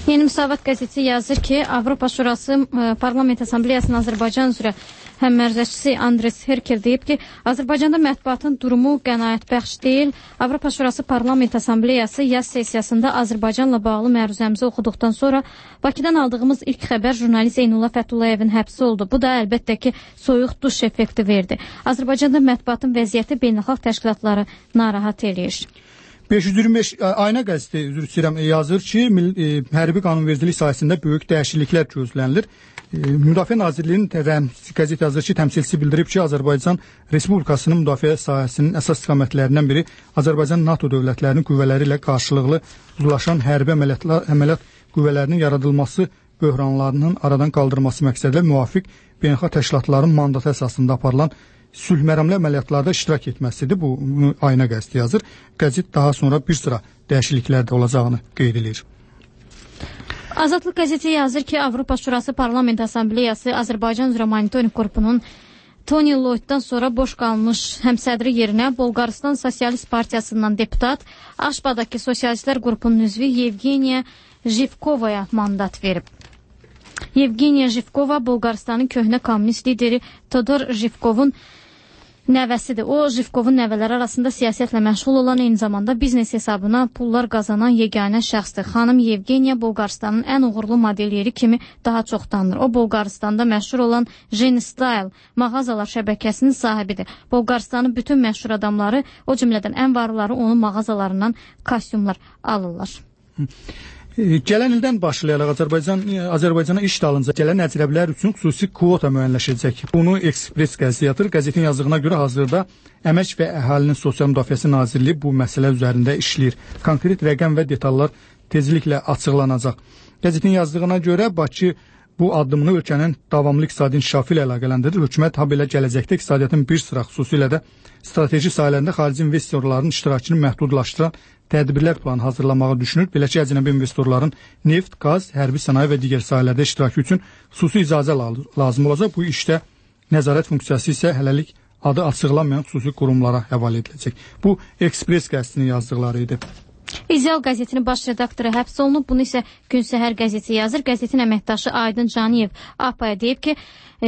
Yeni Müsavat qəzeti yazır ki, Avropa Şurası Parlament Assambleyasının Azərbaycan üzrə həmmərcəçisi Andres Herkel deyib ki, Azərbaycanda mətbuatın durumu qənaətbəxş deyil. Avropa Şurası Parlament Assambleyası yaz sessiyasında Azərbaycanla bağlı məruzəmizi oxuduqdan sonra Bakıdan aldığımız ilk xəbər jurnalist Zeynullah Fətullayevin həbsi oldu. Bu da əlbəttə ki, soyuq duş effekti verdi. Azərbaycanda mətbuatın vəziyyəti beynəlxalq təşkilatları narahat eləyir. 525 Ayna qəzeti yazır ki, hərbi qanunvericilik sahəsində böyük dəyişikliklər gözlənilir. Müdafiə Nazirliyinin qəzet yazır ki, təmsilçisi bildirib ki, Azərbaycan Respublikasının müdafiə sahəsinin əsas istiqamətlərindən biri Azərbaycan NATO dövlətlərinin qüvvələri ilə qarşılıqlı uzlaşan hərbi əməliyyat qüvvələrinin yaradılması, böhranlarının aradan qaldırılması məqsədilə müvafiq beynəlxalq təşkilatların mandatı əsasında aparılan sülh mərəmli əməliyyatlarda iştirak etməsidir. Bu Ayna qəzeti yazır. Qəzet daha sonra bir sıra dəyişikliklər də olacağını qeyd edir. Azadlıq qəzeti yazır ki, Avropa Şurası Parlament Assambleyası Azərbaycan üzrə monitoring qrupunun Tony Lloyd'dan sonra boş qalmış həmsədri yerinə Bolqarıstan Sosialist Partiyasından deputat, Aşbadakı Sosialistlər qrupunun üzvü Yevgeniya Jivkovaya mandat verib. Yevgeniya Jivkova Bolqarıstanın köhnə kommunist lideri Todor Jivkovun nəvəsidir. O, Jivkovun nəvələri arasında siyasətlə məşğul olan, eyni zamanda biznes hesabına pullar qazanan yeganə şəxsdir. Xanım Yevgeniya Bolqarıstanın ən uğurlu modelyeri kimi daha çox tanınır. O, Bolqarıstanda məşhur olan Jenny Style mağazalar şəbəkəsinin sahibidir. Bolqarıstanın bütün məşhur adamları, o cümlədən ən varlıları onun mağazalarından kostyumlar alırlar. Gələn ildən başlayaraq Azərbaycana iş dalınca gələn əcnəbilər üçün xüsusi kvota müəyyənləşəcək. Bunu Ekspres qəzeti yazır. Qəzetin yazdığına görə hazırda Əmək və Əhalinin Sosial Müdafiəsi Nazirliyi bu məsələ üzərində işləyir. Konkret rəqəm və detallar tezliklə açıqlanacaq. Qəzetin yazdığına görə Bakı bu addımını ölkənin davamlı iqtisadi inkişafı ilə əlaqələndirir. Hökumət habelə gələcəkdə iqtisadiyyatın bir sıra xüsusilə də strateji sahələrində xarici investorların iştirakını məhdudlaşdıran tədbirlər planı hazırlamağı düşünür. Belə ki, əcnəbi investorların neft, qaz, hərbi sənaye və digər sahələrdə iştirakı üçün xüsusi icazə lazım olacaq. Bu işdə nəzarət funksiyası isə hələlik adı açıqlanmayan xüsusi qurumlara həvalə ediləcək. Bu Ekspres qəzetinin yazdıqları idi. İzial qəzetinin baş redaktoru həbs olunub. Bunu isə Gün Səhər qəzeti yazır. Qəzetin əməkdaşı Aydın Caniyev APA-ya deyib ki,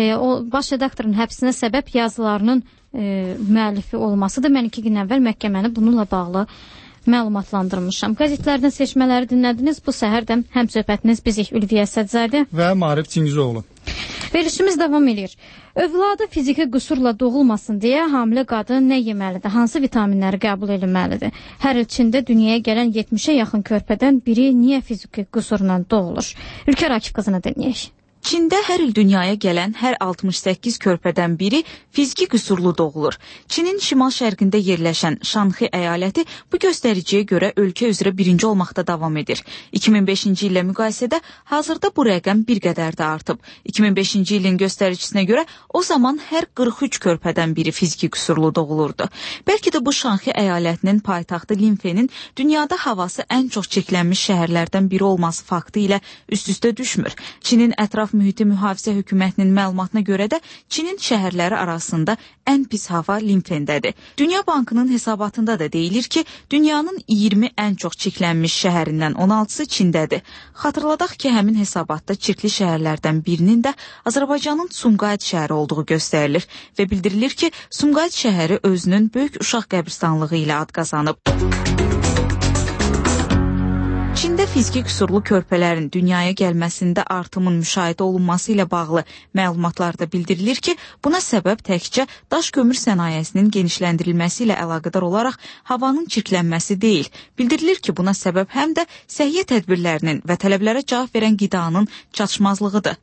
o baş redaktorun həbsinə səbəb yazılarının müəllifi olmasıdır. Mən 2 gün əvvəl məhkəməni bununla bağlı məlumatlandırmışam. Qəzetlərdən seçmələri dinlədiniz. Bu səhərdən həmsöhbətiniz bizik Ülviyə Sədzadə və Marif Çingizoğlu. Verilişimiz davam edir. Övladı fiziki qüsurla doğulmasın deyə hamilə qadın nə yeməlidir? Hansı vitaminləri qəbul etməlidir? Hər il Çində dünyaya gələn 70-ə yaxın körpədən biri niyə fiziki qüsurla doğulur? Ülkər Akif qızını dinləyək. Çində hər il dünyaya gələn hər 68 körpədən biri fiziki qüsurlu doğulur. Çinin şimal-şərqində yerləşən Şanxi əyaləti bu göstəriciyə görə ölkə üzrə birinci olmaqda davam edir. 2005-ci illə müqayisədə hazırda bu rəqəm bir qədər də artıb. 2005-ci ilin göstəricisine görə o zaman hər 43 körpədən biri fiziki qüsurlu doğulurdu. Bəlkə də bu Şanxi əyalətinin paytaxtı Linfenin dünyada havası ən çox çirklənmiş şəhərlərdən biri olması faktı ilə üst-üstə düşmür. Çinin ətraf mühiti mühafizə hökumətinin məlumatına görə də Çinin şəhərləri arasında ən pis hava Linfendədir. Dünya Bankının hesabatında da deyilir ki, dünyanın 20 ən çox çirklənmiş şəhərindən 16-sı Çindədir. Xatırladaq ki, həmin hesabatda çirkli şəhərlərdən birinin də Azərbaycanın Sumqayıt şəhəri olduğu göstərilir və bildirilir ki, Sumqayıt şəhəri özünün böyük uşaq qəbirstanlığı ilə ad qazanıb. Çində fiziki qüsurlu körpələrin dünyaya gəlməsində artımın müşahidə olunması ilə bağlı məlumatlarda bildirilir ki, buna səbəb təkcə daş kömür sənayesinin genişləndirilməsi ilə əlaqədar olaraq havanın çirklənməsi deyil. Bildirilir ki, buna səbəb həm də səhiyyə tədbirlərinin və tələblərə cavab verən qidanın çatışmazlığıdır.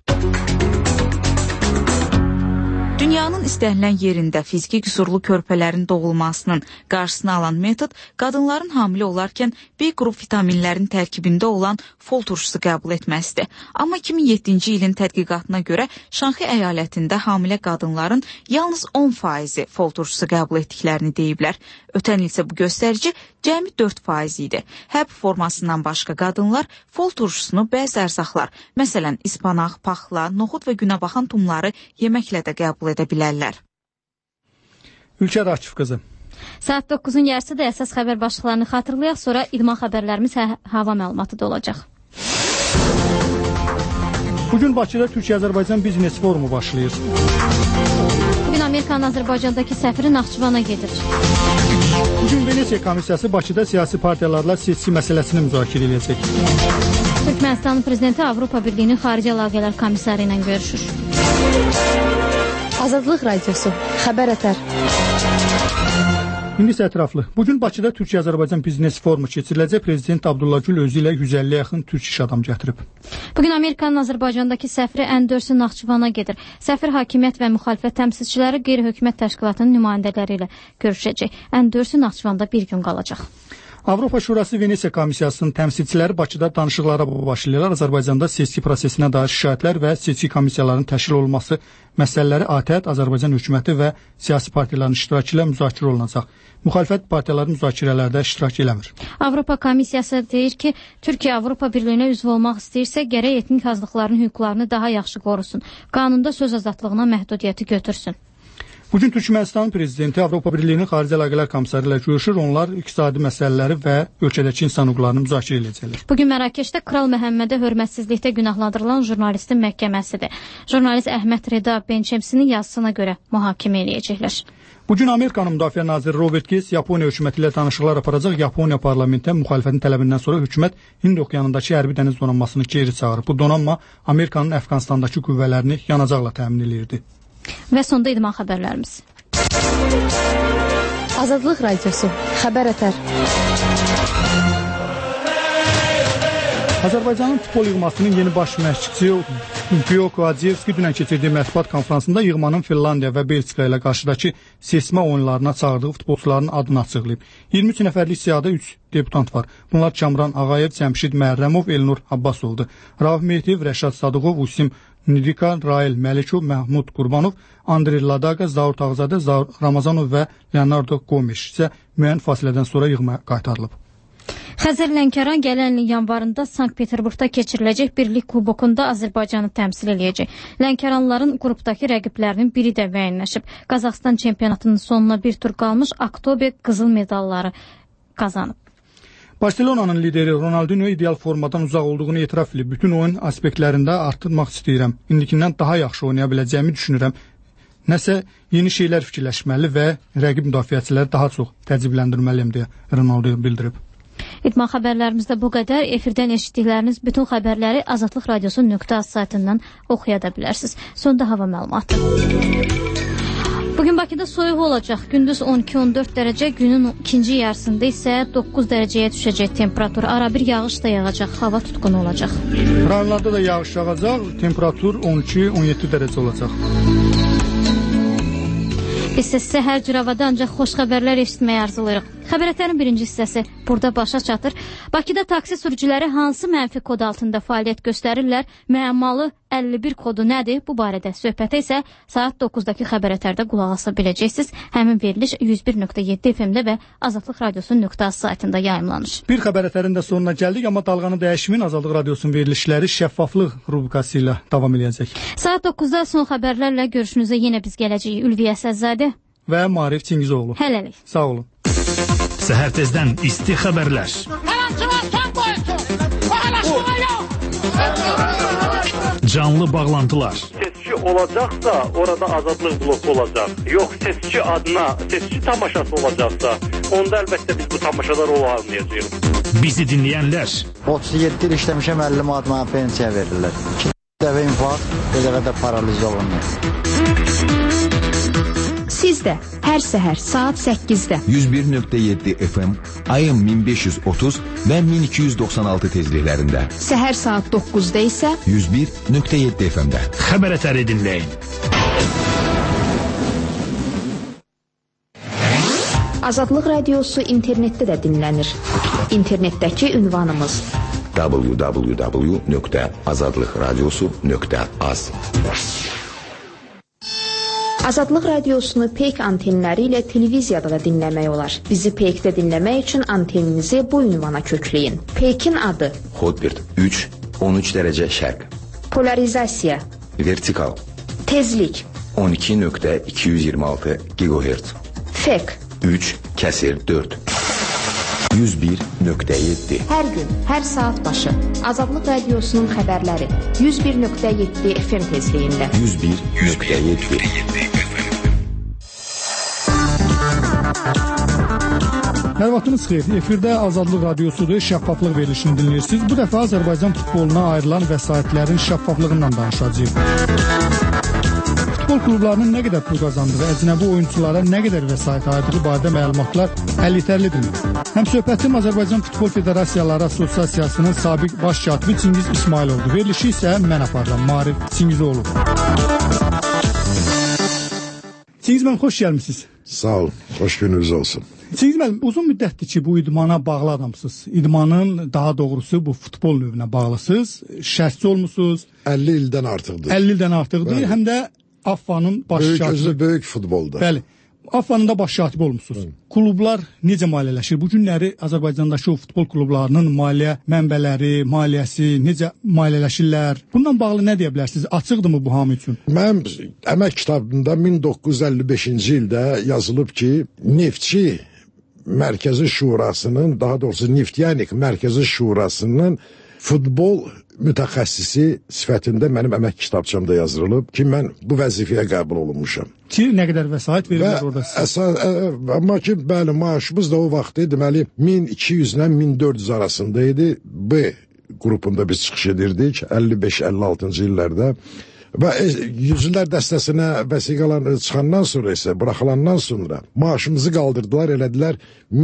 Dünyanın istənilən yerində fiziki qüsurlu körpələrin doğulmasının qarşısını alan metod qadınların hamilə olarkən B qrup vitaminlərin tərkibində olan fol turşusu qəbul etməsidir. Amma 2007-ci ilin tədqiqatına görə Şanxi əyalətində hamilə qadınların yalnız 10% fol turşusu qəbul etdiklərini deyiblər. Ötən il isə bu göstərici cəmi 4% idi. Həb formasından başqa qadınlar fol turşusunu bəzi ərzaqlar, məsələn, ispanaq, paxla, noxud və günəbaxan tumları yeməklə də qəbul edə bilərlər. Ülkər Akif qızı. Saat 9-un yarısı da əsas xəbər başlıqlarını xatırlayaq, sonra idman xəbərlərimiz hava məlumatı da olacaq. Bugün Bakıda Türkiyə-Azərbaycan Biznes Forumu başlayır. Bugün Amerikanın Azərbaycandakı səfiri Naxçıvana gedir. Bugün Venesiya Komissiyası Bakıda siyasi partiyalarla seçki məsələsini müzakirə edəcək. Türkmənistanın prezidenti Avropa Birliyinin Xarici Əlaqələr Komissarı ilə görüşür. Azadlıq Radiosu, Xəbər Ətər. İndi isə ətraflı. Bugün Bakıda Türkiyə-Azərbaycan Biznes Forumu keçiriləcək. Prezident Abdullah Gül özü ilə 150-yə yaxın türk iş adam gətirib. Bugün Amerikanın Azərbaycandakı səfiri Anderson Naxçıvana gedir. Səfir hakimiyyət və müxalifət təmsilçiləri qeyri-hökumət təşkilatının nümayəndələri ilə görüşəcək. Anderson Naxçıvanda bir gün qalacaq. Avropa Şurası Venesiya Komissiyasının təmsilçiləri Bakıda danışıqlara başlayırlar. Azərbaycanda seçki prosesinə dair şikayətlər və seçki komissiyalarının təşkil olunması məsələləri ATƏT, Azərbaycan hökuməti və siyasi partiyaların iştirakı ilə müzakirə olunacaq. Müxalifət partiyaları müzakirələrdə iştirak eləmir. Avropa Komissiyası deyir ki, Türkiyə Avropa Birliyinə üzv olmaq istəyirsə, gərək etnik azlıqların hüquqlarını daha yaxşı qorusun. Qanunda söz azadlığına məhdudiyyəti götürsün. Bugün Türkmənistanın prezidenti Avropa Birliyinin Xarici Əlaqələr Komissarı ilə görüşür. Onlar iqtisadi məsələləri və ölkədəki insan hüquqlarını müzakirə edəcəklər. Bugün Mərakeşdə Kral Məhəmmədə hörmətsizlikdə günahlandırılan jurnalistin məhkəməsidir. Jurnalist Əhməd Reda Bençemsinin yazısına görə mühakimə eləyəcəklər. Bugün Amerikanın Müdafiə naziri Robert Gates Yaponiya hökuməti ilə danışıqlar aparacaq. Yaponiya parlamentə müxalifətin tələbindən sonra hökumət Hind okeanındakı hərbi dəniz donanmasını geri çağırıb. Bu donanma Amerikanın Əfqanistandakı qüvvələrini yanacaqla təmin edirdi. Və sonda idman xəbərlərimiz. Azadlıq Radiosu, Xəbər Ətər. Azərbaycanın futbol yığmasının yeni baş məşqçisi Gyoko Aciyevski dünən keçirdiyi mətbuat konfransında yığmanın Finlandiya və Belçika ilə qarşıdakı seçmə oyunlarına çağırdığı futbolçuların adını açıqlayıb. 23 nəfərlik siyahıda 3 debutant var. Bunlar Kamran Ağayev, Cəmşid Məhərrəmov, Elnur Abbasovdur. Rauf Mehdiyev, Rəşad Sadıqov, Usim Nidika, Rail Məlikov, Məhmud Qurbanov, Andrey Ladaqa, Zaur Tağzadə, Zaur Ramazanov və Leonardo Gomes isə müəyyən fasilədən sonra yığmaya qaytarılıb. Xəzər Lənkəran gələn ilin yanvarında Sankt-Peterburqda keçiriləcək Birlik Kubokunda Azərbaycanı təmsil eləyəcək. Lənkəranlıların qrupdakı rəqiblərinin biri də müəyyənləşib. Qazaxıstan çempionatının sonuna bir tur qalmış Aktobe qızıl medalları qazanıb. Barcelona'nın lideri Ronaldinho ideal formadan uzaq olduğunu etiraf edib. Bütün oyun aspektlərində artırmaq istəyirəm. İndikindən daha yaxşı oynaya biləcəyimi düşünürəm. Nəsə yeni şeylər fikirləşməli və rəqib müdafiəçiləri daha çox təəccübləndirməliyəm deyə Ronaldo bildirib. İdman xəbərlərimizdə bu qədər. Efirdən eşitdikləriniz bütün xəbərləri Azadlıq Radiosu.az saytından oxuya da bilərsiniz. Sonda hava məlumatı. Bugün Bakıda soyuq olacaq. Gündüz 12-14 dərəcə, günün ikinci yarısında isə 9 dərəcəyə düşəcək temperatur. Ara bir yağış da yağacaq, hava tutqun olacaq. Rayonlarda da yağış yağacaq, temperatur 12-17 dərəcə olacaq. Biz sizə hər cür havada ancaq xoş xəbərlər eşitməyə arzulayırıq. Xəbərətlərin birinci hissəsi burada başa çatır. Bakıda taksi sürücüləri hansı mənfi kod altında fəaliyyət göstərirlər? Müəmmalı 51 kodu nədir? Bu barədə söhbətə isə saat 9-dakı xəbərətlərdə qulaq asa biləcəksiniz. Həmin veriliş 101.7 FM-də və Azadlıq Radiosu.az saytında yayımlanır. Bir xəbərətlərin də sonuna gəldik, amma dalğanı dəyişmin Azadlıq Radiosunun verilişləri şəffaflıq rubrikası ilə davam edəcək. Saat 9-da son xəbərlərlə görüşünüzə yenə biz gələcəyik. Ülviyə Səzzadə və Marif Çingizoğlu. Hələlik. Sağ olun. Səhər tezdən isti xəbərlər. Canlı bağlantılar. Seçki olacaqsa, orada azadlıq bloku olacaq. Yox, seçki adına, seçki tamaşası olacaqsa, onda əlbəttə biz bu tamaşalar olmayacağıq. Bizi dinləyənlər. 37 il işləmişəm, 50 manat mənə pensiya verirlər. 2 dəfə infarkt, bir dəfə də paraliz olunur. Siz də hər səhər saat 8-də 101.7 FM, ayın 1530 və 1296 tezliklərində. Səhər saat 9-da isə 101.7 FM-də. Xəbərətləri dinləyin. Azadlıq Radiosu internetdə də dinlənir. İnternetdəki ünvanımız www.azadlıqradiosu.az. Azadlıq Radiosunu peyk antenləri ilə televiziyada da dinləmək olar. Bizi peykdə dinləmək üçün anteninizi bu ünvana kökləyin. Peykin adı Hotbird 3, 13 dərəcə şərq. Polarizasiya Vertikal. Tezlik 12.226 GHz. Fek 3/4. 101.7. Hər gün, hər saat başı Azadlıq Radiosunun xəbərləri 101.7 FM tezliyində. 101.7. Hər vaxtınız xeyir. Efirdə Azadlıq Radiosudur, şəffaflıq verilişini dinləyirsiniz. Bu dəfə Azərbaycan futboluna ayrılan vəsaitlərin şəffaflığından danışacağıq. Futbol klublarının nə qədər pul qazandığı, əcnəbi oyunçulara nə qədər vəsait ayırdığı barədə məlumatlar əlitərlidir. Həmsöhbətim Azərbaycan Futbol Federasiyaları Assosiasiyasının sabiq baş katibi Çingiz İsmailovdur. Verilişi isə mən aparıram, Marif Çingizoğlu. Çingiz müəllim, xoş gəlmisiniz. Sağ olun, xoş gününüz olsun. Çingiz müəllim, uzun müddətdir ki, bu idmana bağlı adamsınız. İdmanın, daha doğrusu bu futbol növünə bağlısınız. Şərhçi olmusunuz. 50 ildən artıqdır. 50 ildən artıqdır. Bəli. Həm də AFFA-nın baş katibi. Özü böyük futbolda. Bəli. AFFA-nın da baş katibi olmusunuz. Klublar necə maliyyələşir? Bu günləri Azərbaycandakı o futbol klublarının maliyyə mənbələri, maliyyəsi necə maliyyələşirlər? Bundan bağlı nə deyə bilərsiniz? Açıqdırmı bu hamı üçün? Mənim əmək kitabımda 1955-ci ildə yazılıb ki, Neftçi Mərkəzi Şurasının, daha doğrusu Neftyanik Mərkəzi Şurasının futbol mütəxəssisi sifətində mənim əmək kitabçamda yazılıb ki, mən bu vəzifəyə qəbul olunmuşam. Ki, nə qədər vəsait verirlər orada sizə? Amma ki, bəli, maaşımız da o vaxtı deməli 1200 ilə 1400 arasında idi. B qrupunda biz çıxış edirdik 55-56-cı illərdə. Və yüzlər dəstəsinə vəsiqələr çıxandan sonra isə, buraxılandan sonra maaşımızı qaldırdılar, elədilər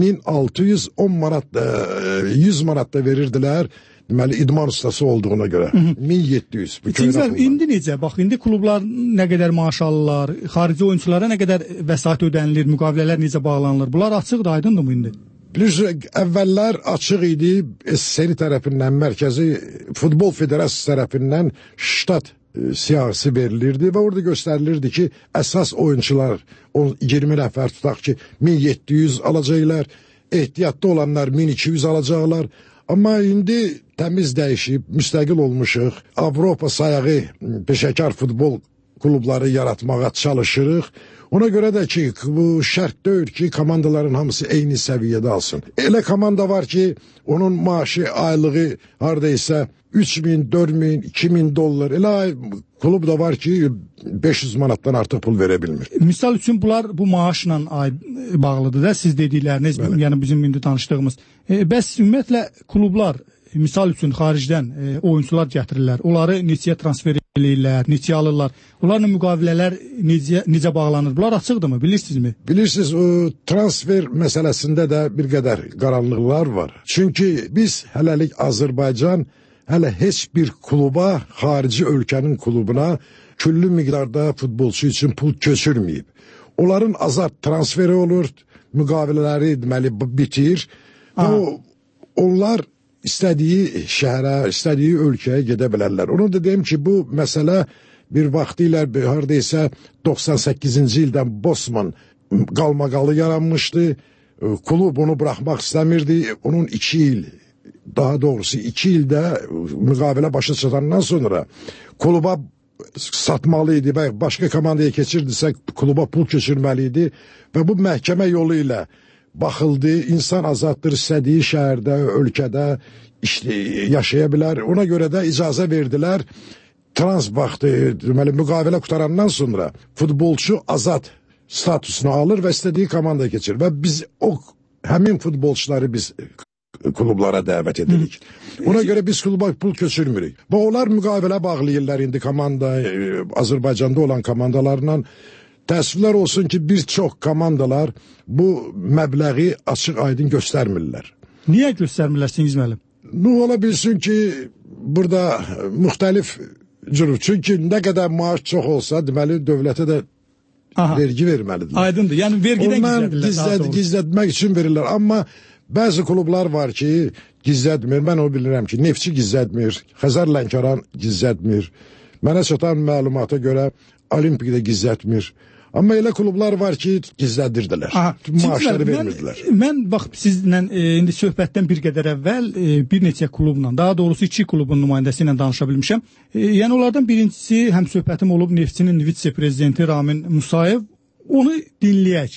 1610 manat, 100 manat da verirdilər. Deməli, idman ustası olduğuna görə. 1700. İndi necə? Bax, indi klublar nə qədər maaş alırlar, xarici oyunçulara nə qədər vəsait ödənilir, müqavilələr necə bağlanılır? Bunlar açıqdır, aydındır mı indi? Bilirsiniz, əvvəllər açıq idi, SSR tərəfindən, Mərkəzi Futbol Federasiyası tərəfindən ştat siyasi verilirdi və orada göstərilirdi ki, əsas oyunçular 20 nəfər tutaq ki, 1700 alacaqlar, ehtiyatda olanlar 1200 alacaqlar. Amma indi təmiz dəyişib, müstəqil olmuşuq, Avropa sayağı peşəkar futbol klubları yaratmağa çalışırıq. Ona görə də ki, bu şərt deyil ki, komandaların hamısı eyni səviyyədə alsın. Elə komanda var ki, onun maaşı, aylığı haradaysa 3000, 4000, 2000 dollar. Elə klub da var ki, 500 manatdan artıq pul verə bilmir. Misal üçün bunlar bu maaşla bağlıdır da, siz dedikləriniz, yəni bizim indi tanışdığımız. Bəs ümumiyyətlə klublar, misal üçün xaricdən oyuncular gətirirlər, onları neçəyə transfer edirlər, neçə alırlar, onlarla müqavilələr necə bağlanır, bunlar açıqdırmı, bilirsinizmi? Bilirsiniz, o transfer məsələsində də bir qədər qaranlıqlar var. Çünki biz hələlik Azərbaycan hələ heç bir kluba, xarici ölkənin klubuna küllü miqdarda futbolçu üçün pul köçürməyib. Onların azad transferi olur, müqavilələri deməli bitir. Onlar istədiyi şəhərə, istədiyi ölkəyə gedə bilərlər. Onu da deyim ki, bu məsələ bir vaxtilə haradaysa 98-ci ildən Bosman qalmaqalı yaranmışdı. Klub onu buraxmaq istəmirdi. Onun 2 il, daha doğrusu 2 ildə müqavilə başa çatandan sonra kluba satmalı idi və başqa komandaya keçirdisə kluba pul keçirməli idi və bu məhkəmə yolu ilə baxıldı, insan azaddır, istədiyi şəhərdə, ölkədə yaşaya bilər. Ona görə də icazə verdilər. Trans vaxtı, deməli, müqavilə qutarandan sonra futbolçu azad statusunu alır və istədiyi komandaya keçir. Və biz həmin futbolçuları biz klublara dəvət edirik. Ona görə biz kluba pul köçürmürük. Və onlar müqavilə bağlayırlar indi komanda, Azərbaycanda olan komandalarla. Təəssüflər olsun ki, bir çox komandalar bu məbləği açıq aydın göstərmirlər. Niyə göstərmirlər Çingiz müəllim? Ola bilsin ki, burada müxtəlif cür. Çünki nə qədər maaş çox olsa, deməli, dövlətə də vergi verməlidir. Aydındır, yəni vergidən gizlədirlər. Gizlətmək üçün verirlər. Amma bəzi klublar var ki, gizlətmir. Mən o bilirəm ki, Neftçi gizlətmir, Xəzər Lənkəran gizlətmir. Mənə çatan məlumata görə Olimpikdə gizlətmir. Amma elə klublar var ki, gizlədirdilər. Maaşları vermirdilər. Mən bax, sizlə indi söhbətdən bir qədər əvvəl bir neçə klubla, daha doğrusu 2 klubun nümayəndəsi ilə danışa bilmişəm. Yəni onlardan birincisi həm söhbətim olub Neftçinin vitse-prezidenti Ramin Musayev. Onu dinləyək.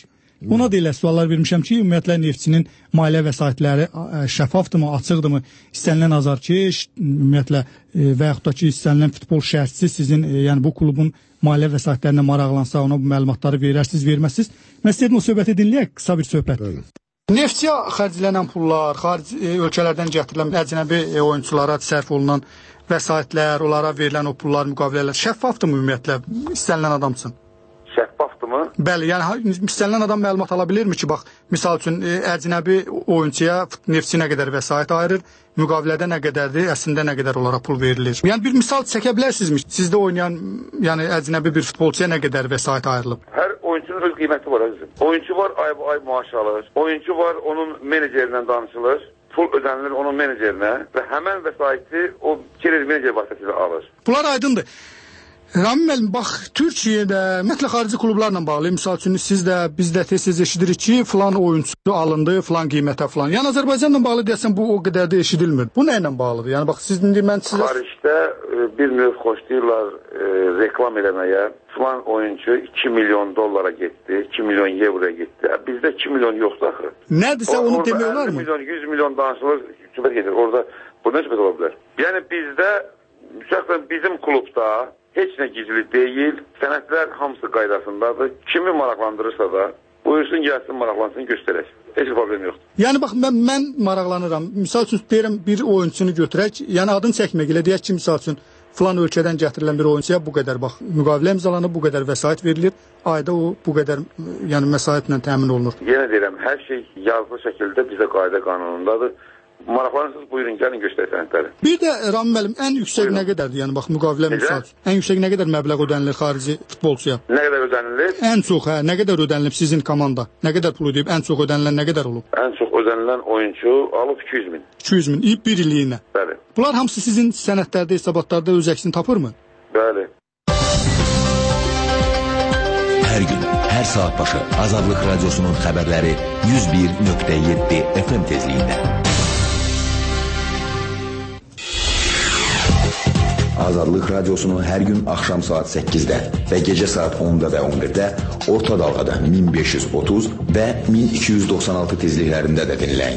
Ona da elə suallar vermişəm ki, ümumiyyətlə Neftçinin maliyyə vəsaitləri şəffafdırmı, açıqdırmı, istənilən azarkeş, ümumiyyətlə və yaxud da ki, istənilən futbol şərhçisi sizin, yəni bu klubun maliyyə vəsaitlərinə maraqlansa, ona bu məlumatları verərsiniz, verməzsiniz. Mən istəyirəm o söhbəti dinləyək, qısa bir söhbət. Neftçiyə xərclənən pullar, xarici ölkələrdən gətirilən əcnəbi oyunçulara sərf olunan vəsaitlər, onlara verilən o pullar, müqavilələr şəffafdırmı ümumiyyətlə, istənilən adamsın? Şəffafdırmı? Bəli, yəni istənilən adam məlumat ala bilirmi ki, bax, misal üçün əcnəbi oyunçuya Neftçi nə qədər vəsait ayırır, müqavilədə nə qədərdir, əslində nə qədər onlara pul verilir? Yəni bir misal çəkə bilərsinizmi? Sizdə oynayan, yəni əcnəbi bir futbolçuya nə qədər vəsait ayrılıb? Hər oyuncunun öz qiyməti var əzizim. Oyuncu var, ay maaş alır. Oyuncu var, onun meneceriyle danışılır. Pul ödənilir onun menecerinə və həmən vəsaiti o gelir menecer vasitəsilə alır. Bunlar aydındır. Rami müəllim, bax, Türkiyədə, ümumiyyətlə xarici klublarla bağlı, misal üçün siz də, biz də tez-tez eşidirik ki, filan oyunçu alındı, filan qiymətə filan. Yəni Azərbaycanla bağlı deyəsən bu o qədər də eşidilmir. Bu nə ilə bağlıdır? Yəni bax, siz indi mən sizə... Xaricdə bir növ xoşlayırlar reklam eləməyə. Filan oyuncu 2 milyon dollara getdi, 2 milyon euroya getdi. Bizdə 2 milyon yoxdur axı. Nədirsə onu demək olar mı? 100 milyon danışılır, söhbət gedir. Orada bu nə söhbət ola bilər? Yəni bizdə, şəxsən bizim klubda heç nə gizli deyil, sənədlər hamısı qaydasındadır. Kimi maraqlandırırsa da, buyursun, gəlsin, maraqlansın, göstərək. Heç problem yoxdur. Yəni, bax, mən maraqlanıram. Misal üçün, deyirəm, bir oyuncunu götürək, yəni adını çəkmək ilə, deyək ki, misal üçün, filan ölkədən gətirilən bir oyuncuya bu qədər, bax, müqavilə imzalanıb, bu qədər vəsait verilir, ayda o, bu qədər, yəni, məsaitlə təmin olunur. Yenə deyirəm, hər şey yazılı şəkildə bizə qayda qanunundadır. Maraqlanırsınız, buyurun, gəlin göstərək sənədləri. Bir də Rami müəllim, ən yüksək nə qədərdir? Yəni bax, müqavilə misal. Ən yüksək nə qədər məbləğ ödənilir xarici futbolçuya? Nə qədər ödənilir? Ən çox, hə, nə qədər ödənilib sizin komanda? Nə qədər pul ödəyib? Ən çox ödənilən nə qədər olub? Ən çox ödənilən oyuncu alıb 200 min. 200 min, bir illiyinə. Bəli. Bunlar hamısı sizin sənədlərdə, hesabatlarda öz əksini tapırmı? Bəli. Hər gün, hər saat başı Azadlıq Radyosu'nun xəbərləri 101.7 FM tezliyində. Azadlıq Radyosu'nu hər gün axşam saat 8-də və gecə saat 10-da və 11-də orta dalğada 1530 və 1296 tezliklərində də dinləyin.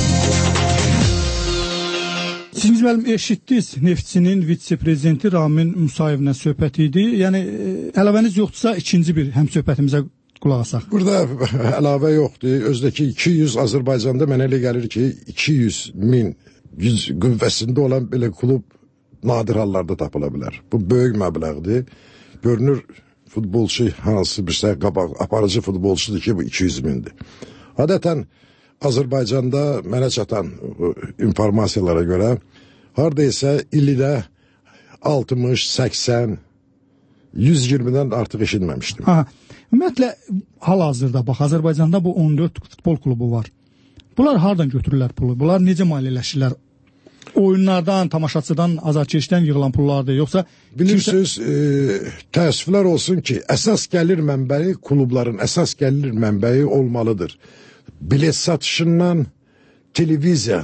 Siz müəllim eşitdiniz, Neftçinin vitse-prezidenti Ramin Musayevlə söhbət idi. Yəni, əlavəniz yoxdursa ikinci bir həmsöhbətimizə qulaq asaq. Burada əlavə yoxdur. Özdəki 200 Azərbaycanda mənə elə gəlir ki, 200 min güc qüvvəsində olan belə klub nadir hallarda tapıla bilər. Bu böyük məbləğdir. Görünür, futbolçu hansı birsə aparıcı futbolçudur ki, bu 200 mindir. Adətən Azərbaycanda mənə çatan informasiyalara görə haradaysa ildə 60, 80, 120-dən artıq eşitməmişdim. Ümumiyyətlə, hal-hazırda bax, Azərbaycanda bu 14 futbol klubu var. Bunlar hardan götürürlər pulu? Bunlar necə maliyyələşirlər? Oyunlardan, tamaşaçıdan, azarkeşdən yığılan pullardır, yoxsa... Bilirsiniz, təəssüflər olsun ki, əsas gəlir mənbəyi, klubların əsas gəlir mənbəyi olmalıdır. Bilet satışından, televiziya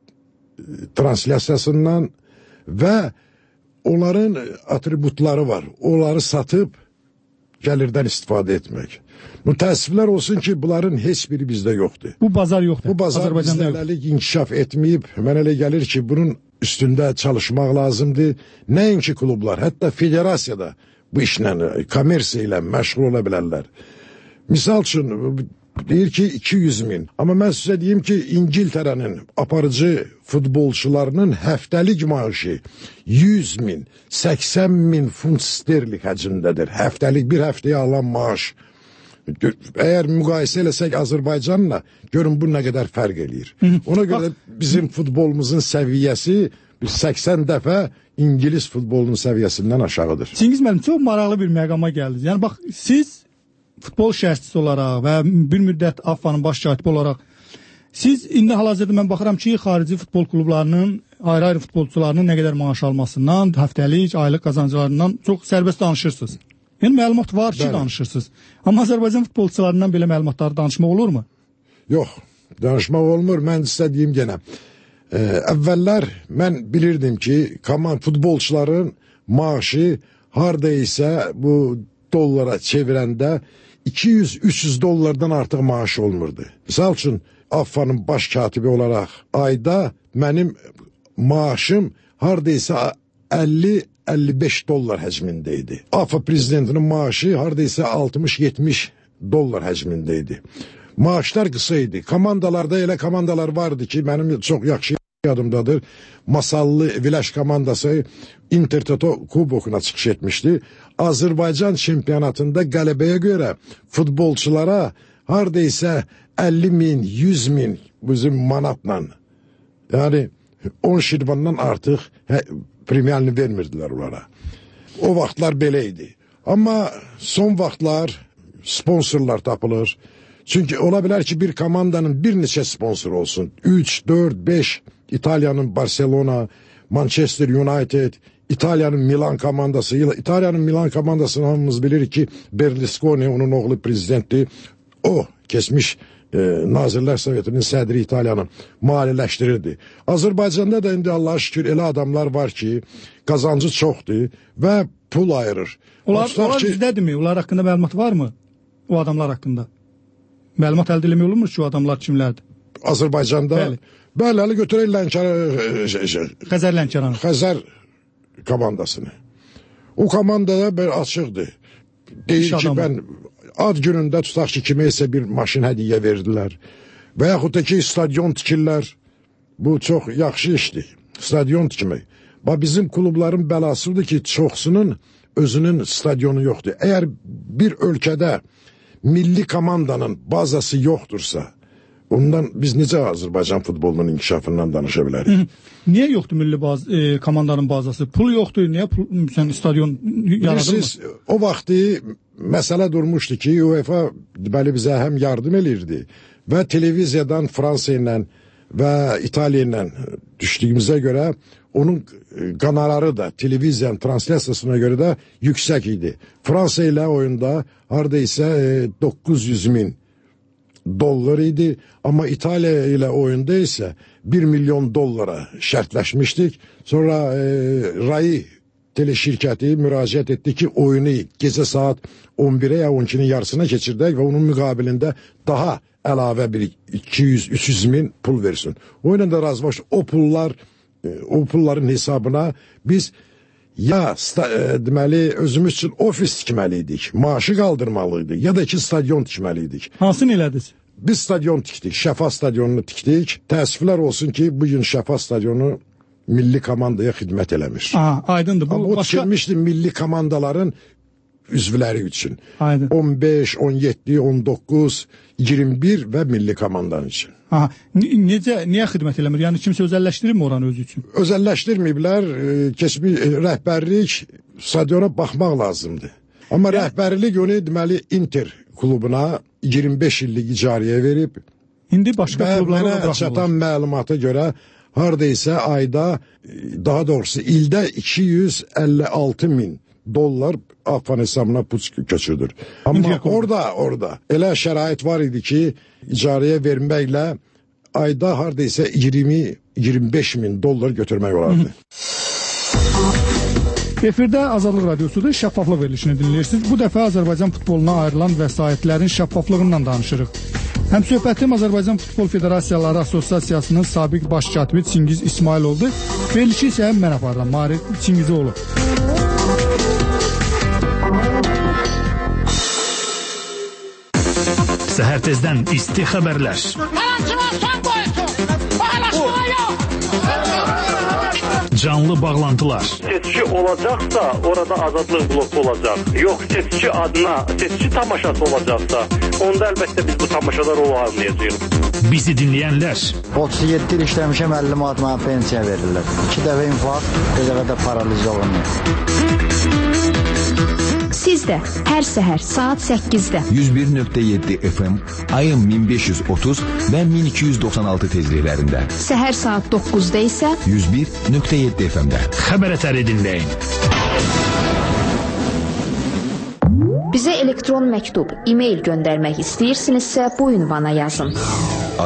translyasiyasından və onların atributları var. Onları satıb gəlirdən istifadə etmək. Mütəəssiflər olsun ki, bunların heç biri bizdə yoxdur. Bu bazar yoxdur. Bu bazar bizdə hələlik inkişaf etməyib. Mənə elə gəlir ki, bunun üstündə çalışmaq lazımdır. Nəinki klublar, hətta federasiyada bu işlə, kommersiya ilə məşğul ola bilərlər. Misal üçün, deyir ki, 200 min. Amma mən sizə deyim ki, İngiltərənin aparıcı futbolçularının həftəlik maaşı 100 min, 80 min funt sterling həcmindədir. Həftəlik bir həftəyə alan maaş. Əgər müqayisə eləsək Azərbaycanla, görün bu nə qədər fərq eləyir. Ona görə bizim futbolumuzun səviyyəsi 80 dəfə İngilis futbolunun səviyyəsindən aşağıdır. Çingiz müəllim, çox maraqlı bir məqama gəldiniz. Yəni bax, siz futbol şərhçisi olaraq və bir müddət AFFA-nın baş katibi olaraq, siz indi hal-hazırda mən baxıram ki, xarici futbol klublarının, ayrı-ayrı futbolçularının nə qədər maaş almasından, həftəlik, aylıq qazanclarından çox sərbəst danışırsınız. Yəni, məlumat var ki, danışırsınız. Amma Azərbaycan futbolçularından belə məlumatları danışmaq olurmu? Yox, danışmaq olmur. Mən sizə deyim genə. Əvvəllər mən bilirdim ki, futbolçuların maaşı harada isə bu dollara çevirəndə 200-300 dollardan artıq maaş olmurdu. Misal üçün, AFFA-nın baş katibi olaraq ayda mənim maaşım haradaysa 50-55 dollar həcmində idi. AFFA prezidentinin maaşı haradaysa 60-70 dollar həcmində idi. Maaşlar qısa idi. Komandalarda elə komandalar vardı ki, mənim çox yaxşı yadımdadır. Masallı Vilaş komandası Intertoto kubokuna çıxış etmişdi. Azərbaycan çempionatında qələbəyə görə futbolçulara haradaysa 50 min, 100 min bizim manatla, yani 10 şirvandan artıq premialini vermirdilər onlara. O vaxtlar belə idi. Amma son vaxtlar sponsorlar tapılır. Çünki ola bilər ki, bir komandanın bir neçə sponsor olsun. 3, 4, 5, İtalyanın Barcelona, Manchester United, İtalyanın Milan komandası. İtalyanın Milan komandasını hamımız bilir ki, Berlusconi, onun oğlu prezidentdir. O keçmiş Nazirlər Sovetinin sədri İtalyanın maliyyələşdirirdi. Azərbaycanda da indi Allah'a şükür elə adamlar var ki, qazancı çoxdur və pul ayırır. Onlar bizdədirmi? Onlar haqqında məlumat var mı? O adamlar haqqında. Məlumat əldə eləmək olurmur ki, o adamlar kimlərdir? Azərbaycanda? Bəli, əli götürək Xəzər Lənkəranı. Xəzər komandasını. O komandada belə açıqdır. Deyir ki, mən ad günündə tutaq ki, kimə isə bir maşın hədiyyə verdilər. Və yaxud da ki, stadion tikirlər. Bu çox yaxşı işdir. Stadion tikmək. Bizim klubların bəlasıdır ki, çoxsunun özünün stadionu yoxdur. Əgər bir ölkədə milli komandanın bazası yoxdursa, ondan biz necə Azərbaycan futbolunun inkişafından danışa bilərik? Niyə yoxdur milli komandanın bazası? Pul yoxdur, niyə stadion yaradılmır? Siz o vaxtı məsələ durmuşdu ki, UEFA deməli bizə həm yardım elirdi və televiziyadan Fransa ilə və İtaliya ilə düşdüyümüzə görə onun qanarları da televiziyanın translasiyasına görə də yüksək idi. Fransa ilə oyunda haradaysa 900 min dollar idi, amma İtaliya ilə oyunda isə 1 milyon dollara şərtləşmişdik. Sonra RAI teleşirkəti müraciət etdi ki, oyunu gecə saat 11'e ya 12'nin yarısına keçirdək və onun müqabilində daha əlavə bir 200-300 min pul versin. O ilə də razılaşdı. O pulların hesabına biz ya deməli özümüz üçün ofis tikməliydik, maaşı qaldırmalıydık, ya da ki stadion tikməliydik. Hansını elədiniz? Biz stadion tikdik, Şəfa stadionunu tikdik. Təəssüflər olsun ki, bugün Şəfa stadionu milli komandaya xidmət eləmir. Aydındır. Bu tikilmişdi milli komandaların üzvləri üçün. Aydın. 15, 17, 19, 21 və milli komandanın üçün. Niyə xidmət eləmir? Yəni kimsə özəlləşdirirmi oranı özü üçün? Özəlləşdirməyiblər. Rəhbərlik stadiona baxmaq lazımdır. Amma rəhbərlik onu deməli Inter klubuna 25 illik icarəyə verib. İndi başqa klublara da buraxmırlar. Çatan məlumata görə haradaysa ayda, daha doğrusu ildə 256 min dollar AFFA hesabına puç köçürdür. Amma orada elə şərait var idi ki, icarəyə verməklə ayda haradaysa 20-25 min dollar götürmək olardı. Efirdə Azadlıq Radiosu'da şəffaflıq verilişini dinləyirsiniz. Bu dəfə Azərbaycan futboluna ayrılan vəsaitlərin şəffaflığından danışırıq. Həmsöhbətim Azərbaycan Futbol Federasiyaları Assosiasiyasının sabiq baş katibi Çingiz İsmailovdur. Verilişi isə mən aparıram, Marik Çingizoğlu. Səhər tezdən isti xəbərlər. Canlı bağlantılar. Seçki olacaqsa orada azadlıq bloku olacaq. Yox, seçki adına seçki tamaşası olacaqsa onda əlbəttə biz bu tamaşaları olanlayacağıq. Bizi dinləyənlər. 37 il işləmişəm, 50 manat mənə pensiya verirlər. 2 dəfə infarkt, bir dəfə də paraliza olunur. Siz də hər səhər saat 8-də 101.7 FM, ayın 1530 və 1296 tezliklərində. Səhər saat 9-da isə 101.7 FM-də. Xəbər əsəri dinləyin. Bizə elektron məktub, e-mail göndərmək istəyirsinizsə bu ünvana yazın.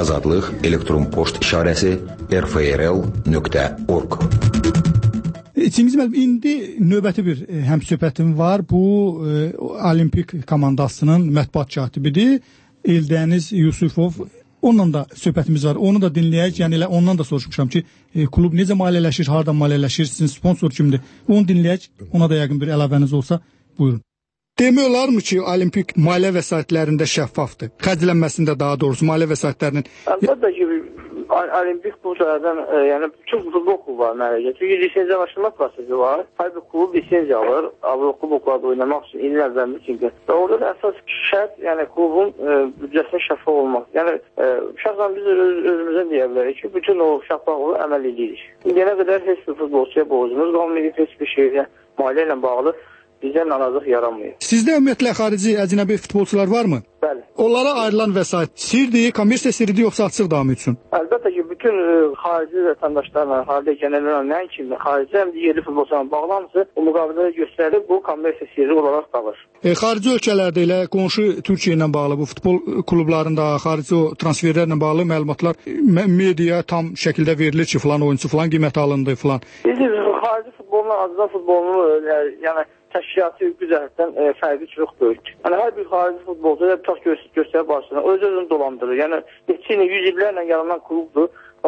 Azadlıq elektron poçt işarəsi rfrl.org. Çingiz müəllim, indi növbəti bir həmsöhbətim var. Bu Olimpik komandasının mətbuat katibidir Eldəniz Yusufov. Onunla da söhbətimiz var. Onu da dinləyək. Yəni elə ondan da soruşmuşam ki, klub necə maliyyələşir, hardan maliyyələşir, sizin sponsor kimdir? Onu dinləyək. Ona da yəqin bir əlavəniz olsa, buyurun. Demək olarmı ki, olimpik maliyyə vəsaitlərində şəffafdır? Xərclənməsində daha doğrusu maliyyə vəsaitlərinin... Əlbəttə ki, olimpik klublardan, yəni bütün futbol klubları məliyyə. Çünki lisenziyalaşdırma prosesi var. Hər bir klub lisenziya alır, Avropa klublarda oynamaq üçün ilin əvvəlində çünki. Və orada da əsas şərt, yəni klubun büdcəsinin şəffaf olması. Yəni, şəxsən biz özümüzdən deyə bilərik ki, bütün o şəffaflığı əməl edirik. İndiyənə qədər heç bir futbolçuya borcumuz qalmayıb, heç bir şeylə, maliyyə ilə bağlı bizdən narazılıq yaranmıyor. Sizdə ümumiyyətlə xarici, əcnəbi futbolçular varmı? Bəli. Onlara ayrılan vəsait sirdir, kommersiya sirdir, yoxsa açıq davam etsin? Əlbəttə ki, bütün xarici vətəndaşlarla, xarici gələnlərlə nə kimi xarici həm də yerli futbolçularla bağlantısı o müqavilədə göstərilib, bu kommersiya sirri olaraq qalır. Xarici ölkələrdə ilə qonşu Türkiyə ilə bağlı bu futbol klublarında xarici o transferlərlə bağlı məlumatlar mediaya tam şəkildə verilir ki, falan oyunçu falan qiymət alındı falan. Biz xarici futbolun, Azərbaycan futbolunu yəni təşkilatı güzərtdən fərqi çox böyükdür. Yəni, hər bir xarici futbolcu da tutaq göstərə başlayır. Öz-özünü dolandırır. Yəni, neçə ilə, 100 illərlə yaranan klubdur.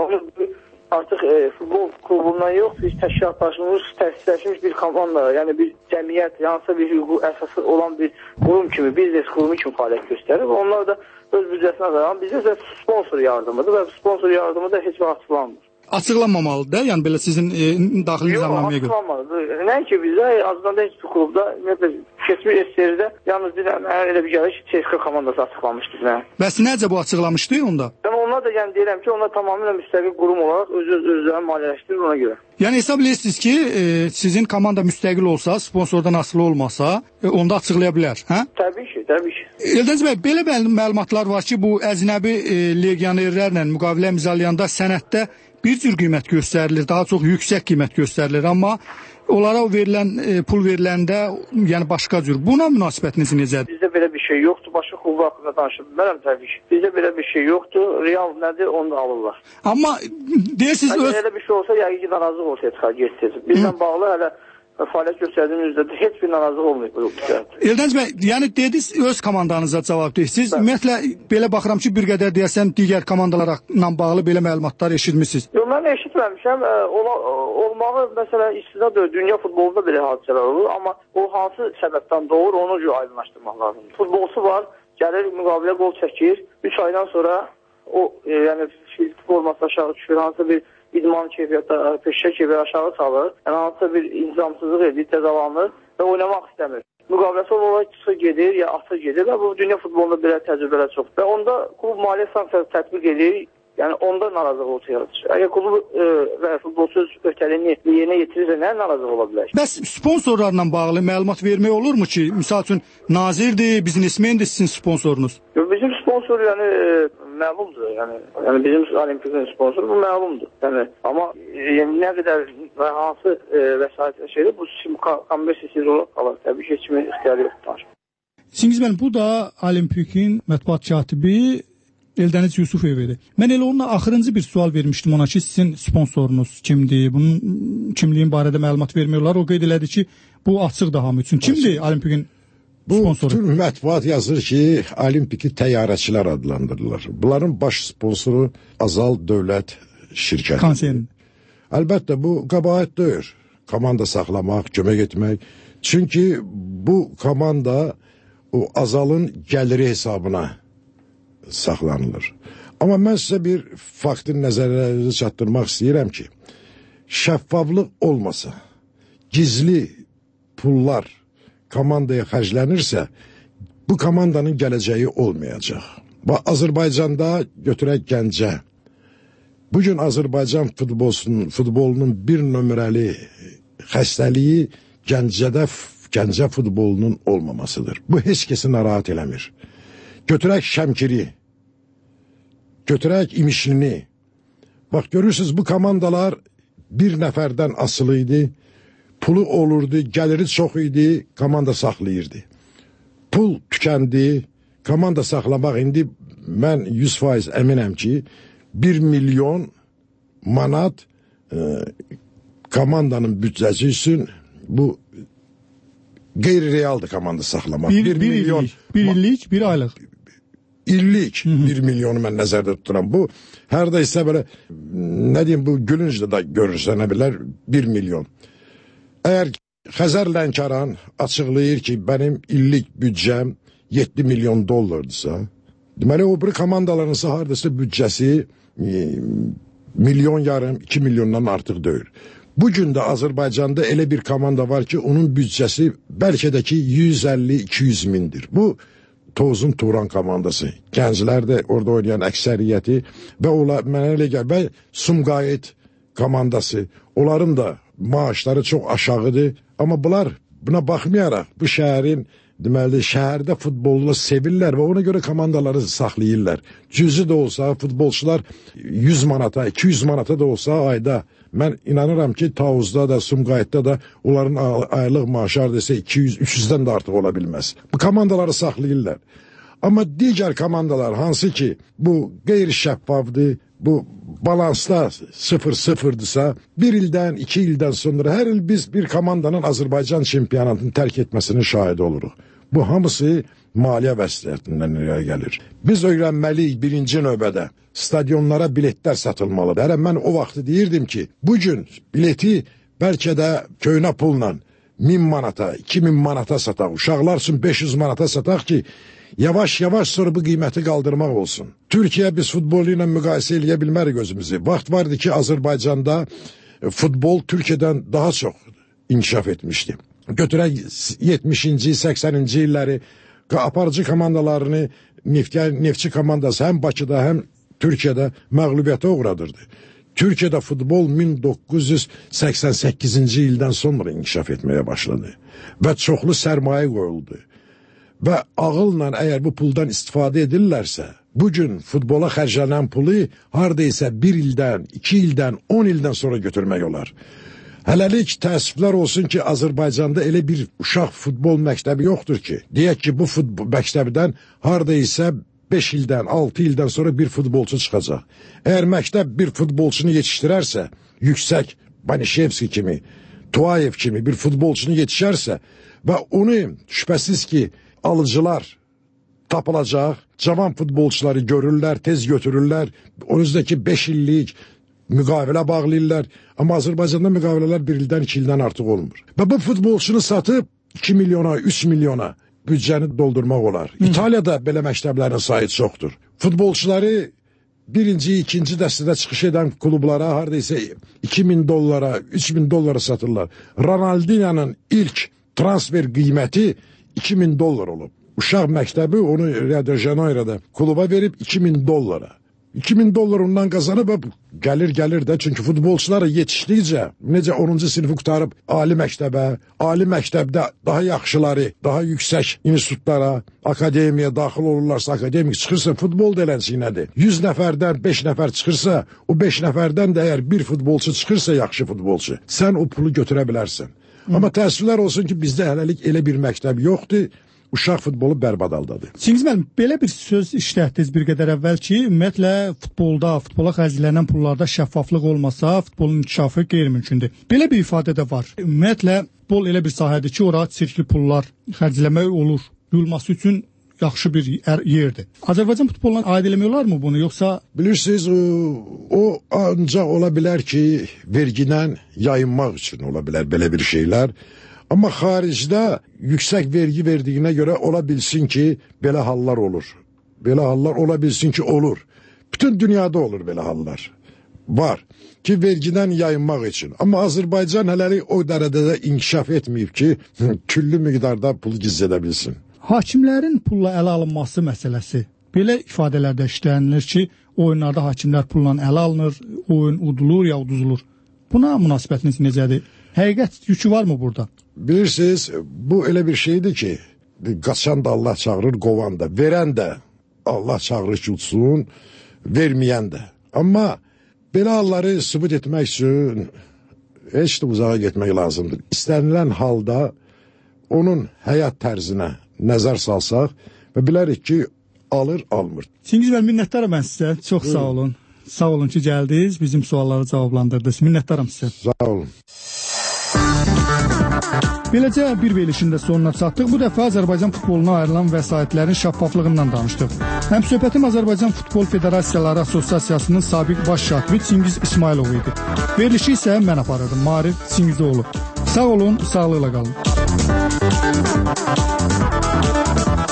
Artıq futbol klubundan yox, biz təşkilatlaşmış, təsisləşmiş bir komanda, yəni bir cəmiyyət, hansısa bir hüquq əsası olan bir qurum kimi, biznes qurumu kimi fəaliyyət göstərir. Onlar da öz büdcəsinə dayanan bizə sponsor yardımıdır və sponsor yardımı da heç vaxt açıqlanmır. Açıqlanmamalıdır, yəni belə sizin daxili nizamnaməyə görə. Yox, açıqlanmalıdır. Nə ki bizdə, azından heç bir klubda, keçmiş SSR-də yalnız bir elə bir gəlir ki, CSKA komandası açıqlamışdı. Bəs necə bu açıqlamışdı onda? Yəni onlar da deyirəm ki, onlar tamamilə müstəqil qurum olaraq özlərini maliyyələşdirir ona görə. Yəni hesab edirsiniz ki, sizin komanda müstəqil olsa, sponsordan asılı olmasa, onda açıqlaya bilər, hə? Təbii ki, təbii ki. Eldəniz bəy, belə məlumatlar var ki, bu əcnəbi legionerlərlə müqavilə imzalayanda sənəddə bir cür qiymət göstərilir, daha çox yüksək qiymət göstərilir, amma onlara verilən pul veriləndə yəni başqa cür. Buna münasibətiniz necədir? Bizdə belə bir şey yoxdur. Başqa klublar haqqında danışıb bilmərəm təbii ki. Bizdə belə bir şey yoxdur. Real nədir, onu da alırlar. Amma deyirsiniz elə bir şey olsa, yəqin ki, narazılıq olsa çıxar, geçsiniz. Bizlə bağlı hələ fəaliyyət göstərdiyimiz üzrə heç bir narazılıq olmayıb. Eldəniz bəy, yəni dediniz öz komandanıza cavab deyirsiniz. Ümumiyyətlə belə baxıram ki, bir qədər deyəsən digər komandalarla bağlı belə məlumatlar eşitmisiniz. Yox, mən eşitməmişəm. Olmağı məsələn istisna deyil. Dünya futbolunda belə hadisələr olur, amma o hansı səbəbdən doğur, onu aydınlaşdırmaq lazımdır. Futbolçu var, gəlir müqavilə qol çəkir. 3 aydan sonra o yəni forması aşağı düşür, hansı bir idman keyfiyyəti, peşə keyfiyyəti aşağı salır. Yəni hansısa bir intizamsızlıq edir, cəzalanır və oynamaq istəmir. Müqaviləsi olaraq çıxır gedir, ya atır gedir və bu dünya futbolunda belə təcrübələr çoxdur. Və onda klub maliyyə sanksiyası tətbiq edir, yəni onda narazılıq ortaya çıxır. Əgər klub və futbolçu öhdəliyini yerinə yetirirsə, nə narazılıq ola bilər? Bəs sponsorlarla bağlı məlumat vermək olurmu ki, misal üçün nazirdir, biznesmendir sizin sponsorunuz? Yox, bizim sponsor yəni məlumdur. Yəni bizim Olimpikin sponsoru bu məlumdur. Yəni amma nə qədər və hansı vəsait şeydir, bu kommersiya sirri olaraq qalır. Təbii ki, heç kimin ixtiyarı yoxdur. Çingiz müəllim, bu da Olimpikin mətbuat katibi Eldəniz Yusufovidir. Mən elə onunla axırıncı bir sual vermişdim ona ki, sizin sponsorunuz kimdir? Bunun kimliyin barədə məlumat vermək olar. O qeyd elədi ki, bu açıqdır hamı üçün. Kimdir Olimpikin sponsoru? Bu bütün mətbuat yazır ki, Olimpiki təyyarəçilər adlandırırlar. Bunların baş sponsoru Azal Dövlət şirkəti. Konserni. Əlbəttə bu qəbahət deyil. Komanda saxlamaq, kömək etmək. Çünki bu komanda o Azalın gəliri hesabına saxlanılır. Amma mən sizə bir faktın nəzərlərinizi çatdırmaq istəyirəm ki, şəffaflıq olmasa, gizli pullar komandaya xərclənirsə, bu komandanın gələcəyi olmayacaq. Və Azərbaycanda götürək Gəncə. Bugün Azərbaycan futbolunun bir nömrəli xəstəliyi Gəncə futbolunun olmamasıdır. Bu heç kəsi narahat eləmir. Götürək Şəmkiri, götürək İmişlini. Bax, görürsünüz, bu komandalar bir nəfərdən asılı idi, pulu olurdu, gəliri çox idi, komanda saxlayırdı. Pul tükəndi, komanda saxlamaq indi mən 100% əminəm ki, 1 milyon manat komandanın büdcəsi üçün bu qeyri-realdır komanda saxlamaq. Bir illik, bir aylıq. İllik 1 milyonu mən nəzərdə tuturam. Bu, hərdəysə belə, nə deyim, bu gülüncdə də görürsənə bilər 1 milyon. Əgər Xəzər Lənkəran açıqlayır ki, mənim illik büdcəm 7 milyon dollardırsa, deməli, o bir komandaların hardasa büdcəsi milyon yarım, 2 milyondan artıq deyil. Bugün də Azərbaycanda elə bir komanda var ki, onun büdcəsi bəlkə də ki 150-200 mindir. Bu, Tozun Turan komandası. Gənclər də orada oynayan əksəriyyəti və mənə elə gəlir, və Sumqayıt komandası. Onların da maaşları çox aşağıdır. Amma bunlar buna baxmayaraq bu şəhərin, deməli, şəhərdə futbolu sevirlər və ona görə komandaları saxlayırlar. Cüzü də olsa futbolçular 100 manata, 200 manata da olsa ayda. Mən inanıram ki, Tavuzda da, Sumqayıtda da onların aylıq maaşı hardasa 200-300-dən də artıq ola bilməz. Bu komandaları saxlayırlar. Amma digər komandalar hansı ki, bu qeyri-şəffafdır, bu balansda 0-0'dırsa, bir ildən, 2 ildən sonra hər il biz bir komandanın Azərbaycan çempionatını tərk etməsinin şahidi oluruq. Bu hamısı maliyyə vəsaitindən irəli gəlir. Biz öyrənməliyik birinci növbədə. Stadionlara biletlər satılmalıdır. Hərə mən o vaxtı deyirdim ki, bugün bileti bəlkə də köynə pulla 1000 manata, 2000 manata sataq. Uşaqlar üçün 500 manata sataq ki, yavaş-yavaş sonra bu qiyməti qaldırmaq olsun. Türkiyə biz futbolu ilə müqayisə eləyə bilmərik özümüzü. Vaxt vardı ki, Azərbaycanda futbol Türkiyədən daha çox inkişaf etmişdi. Götürək 70-ci, 80-ci illəri aparıcı komandalarını Neftçi komandası həm Bakıda, həm Türkiyədə məğlubiyyətə uğradırdı. Türkiyədə futbol 1988-ci ildən sonra inkişaf etməyə başladı və çoxlu sərmayə qoyuldu. Və ağılla əgər bu puldan istifadə edirlərsə, bugün futbola xərclənən pulu haradaysa 1 ildən, 2 ildən, 10 ildən sonra götürmək olar. Hələlik təəssüflər olsun ki, Azərbaycanda elə bir uşaq futbol məktəbi yoxdur ki, deyək ki, bu futbol məktəbdən haradaysa 5 ildən, 6 ildən sonra bir futbolçu çıxacaq. Əgər məktəb bir futbolçunu yetişdirərsə, yüksək Banişevski kimi, Tuayev kimi bir futbolçunu yetişərsə və onu şübhəsiz ki, alıcılar tapılacaq, cavan futbolçuları görürlər, tez götürürlər, önüzdəki 5 illik müqavilə bağlayırlar. Amma Azərbaycanda müqavilələr 1 ildən, 2 ildən artıq olmur. Və bu futbolçunu satıb 2 milyona, 3 milyona büdcəni doldurmaq olar. İtaliyada belə məktəblərin sayı çoxdur. Futbolçuları birinci, ikinci dəstədə çıxış edən klublara haradaysa 2000 dollara, 3000 dollara satırlar. Ronaldinho'nun ilk transfer qiyməti 2000 dollar olub. Uşaq məktəbi onu Rio de Janeiro'da kluba verib 2000 dollara. 2000 dollar ondan qazanıb gəlir də, çünki futbolçular yetişdikcə, necə 10-cu sinifi qutarıb ali məktəbdə daha yaxşıları, daha yüksək institutlara, akademiyaya daxil olurlarsa, akademik çıxırsa, futbol da elənciyinədir. 100 nəfərdən 5 nəfər çıxırsa, o 5 nəfərdən də əgər bir futbolçu çıxırsa, yaxşı futbolçu, sən o pulu götürə bilərsən. Amma təəssüflər olsun ki, bizdə hələlik elə bir məktəb yoxdur. Uşaq futbolu bərbad haldadır. Çingiz müəllim, belə bir söz işlətdiniz bir qədər əvvəl ki, ümumiyyətlə futbola xərclənən pullarda şəffaflıq olmasa, futbolun inkişafı qeyri-mümkündür. Belə bir ifadə də var. Ümumiyyətlə, futbol elə bir sahədir ki, ora çirkli pullar xərcləmək olur. Duyulması üçün yaxşı bir yerdir. Azərbaycan futboluna aid eləmək olar mı bunu, yoxsa? Bilirsiniz, o ancaq ola bilər ki, vergidən yayınmaq üçün ola bilər belə bir şeylər. Amma xaricdə yüksək vergi verdiyinə görə ola bilsin ki, belə hallar olur. Belə hallar ola bilsin ki, olur. Bütün dünyada olur belə hallar. Var ki, vergidən yayınmaq üçün. Amma Azərbaycan hələlik o dərəcədə inkişaf etməyib ki, küllü miqdarda pul gizlədə bilsin. Hakimlərin pulla ələ alınması məsələsi. Belə ifadələrdə işlənilir ki, oyunlarda hakimlər pulla ələ alınır, oyun udulur ya uduzulur. Buna münasibətiniz necədir? Həqiqət yükü varmı burada? Bilirsiniz, bu elə bir şeydir ki, qaçan da Allah çağırır, qovan da, verən də Allah çağırır ki, uçsun, verməyən də. Amma belə halları sübut etmək üçün heç də uzağa getmək lazımdır. İstənilən halda onun həyat tərzinə nəzər salsaq və bilərik ki, alır, almır. Çingiz müəllim, minnətdaram mən sizə. Çox sağ olun. Sağ olun ki, gəldiniz, bizim sualları cavablandırdınız. Minnətdaram sizə. Sağ olun. Beləcə bir verilişin də sonuna çatdıq. Bu dəfə Azərbaycan futboluna ayrılan vəsaitlərin şəffaflığından danışdıq. Həmsöhbətim Azərbaycan Futbol Federasiyaları Assosiasiyasının sabiq baş katibi Çingiz İsmailov idi. Verilişi isə mən aparırdım, Marif Çingizoğlu. Sağ olun, sağlıqla qalın.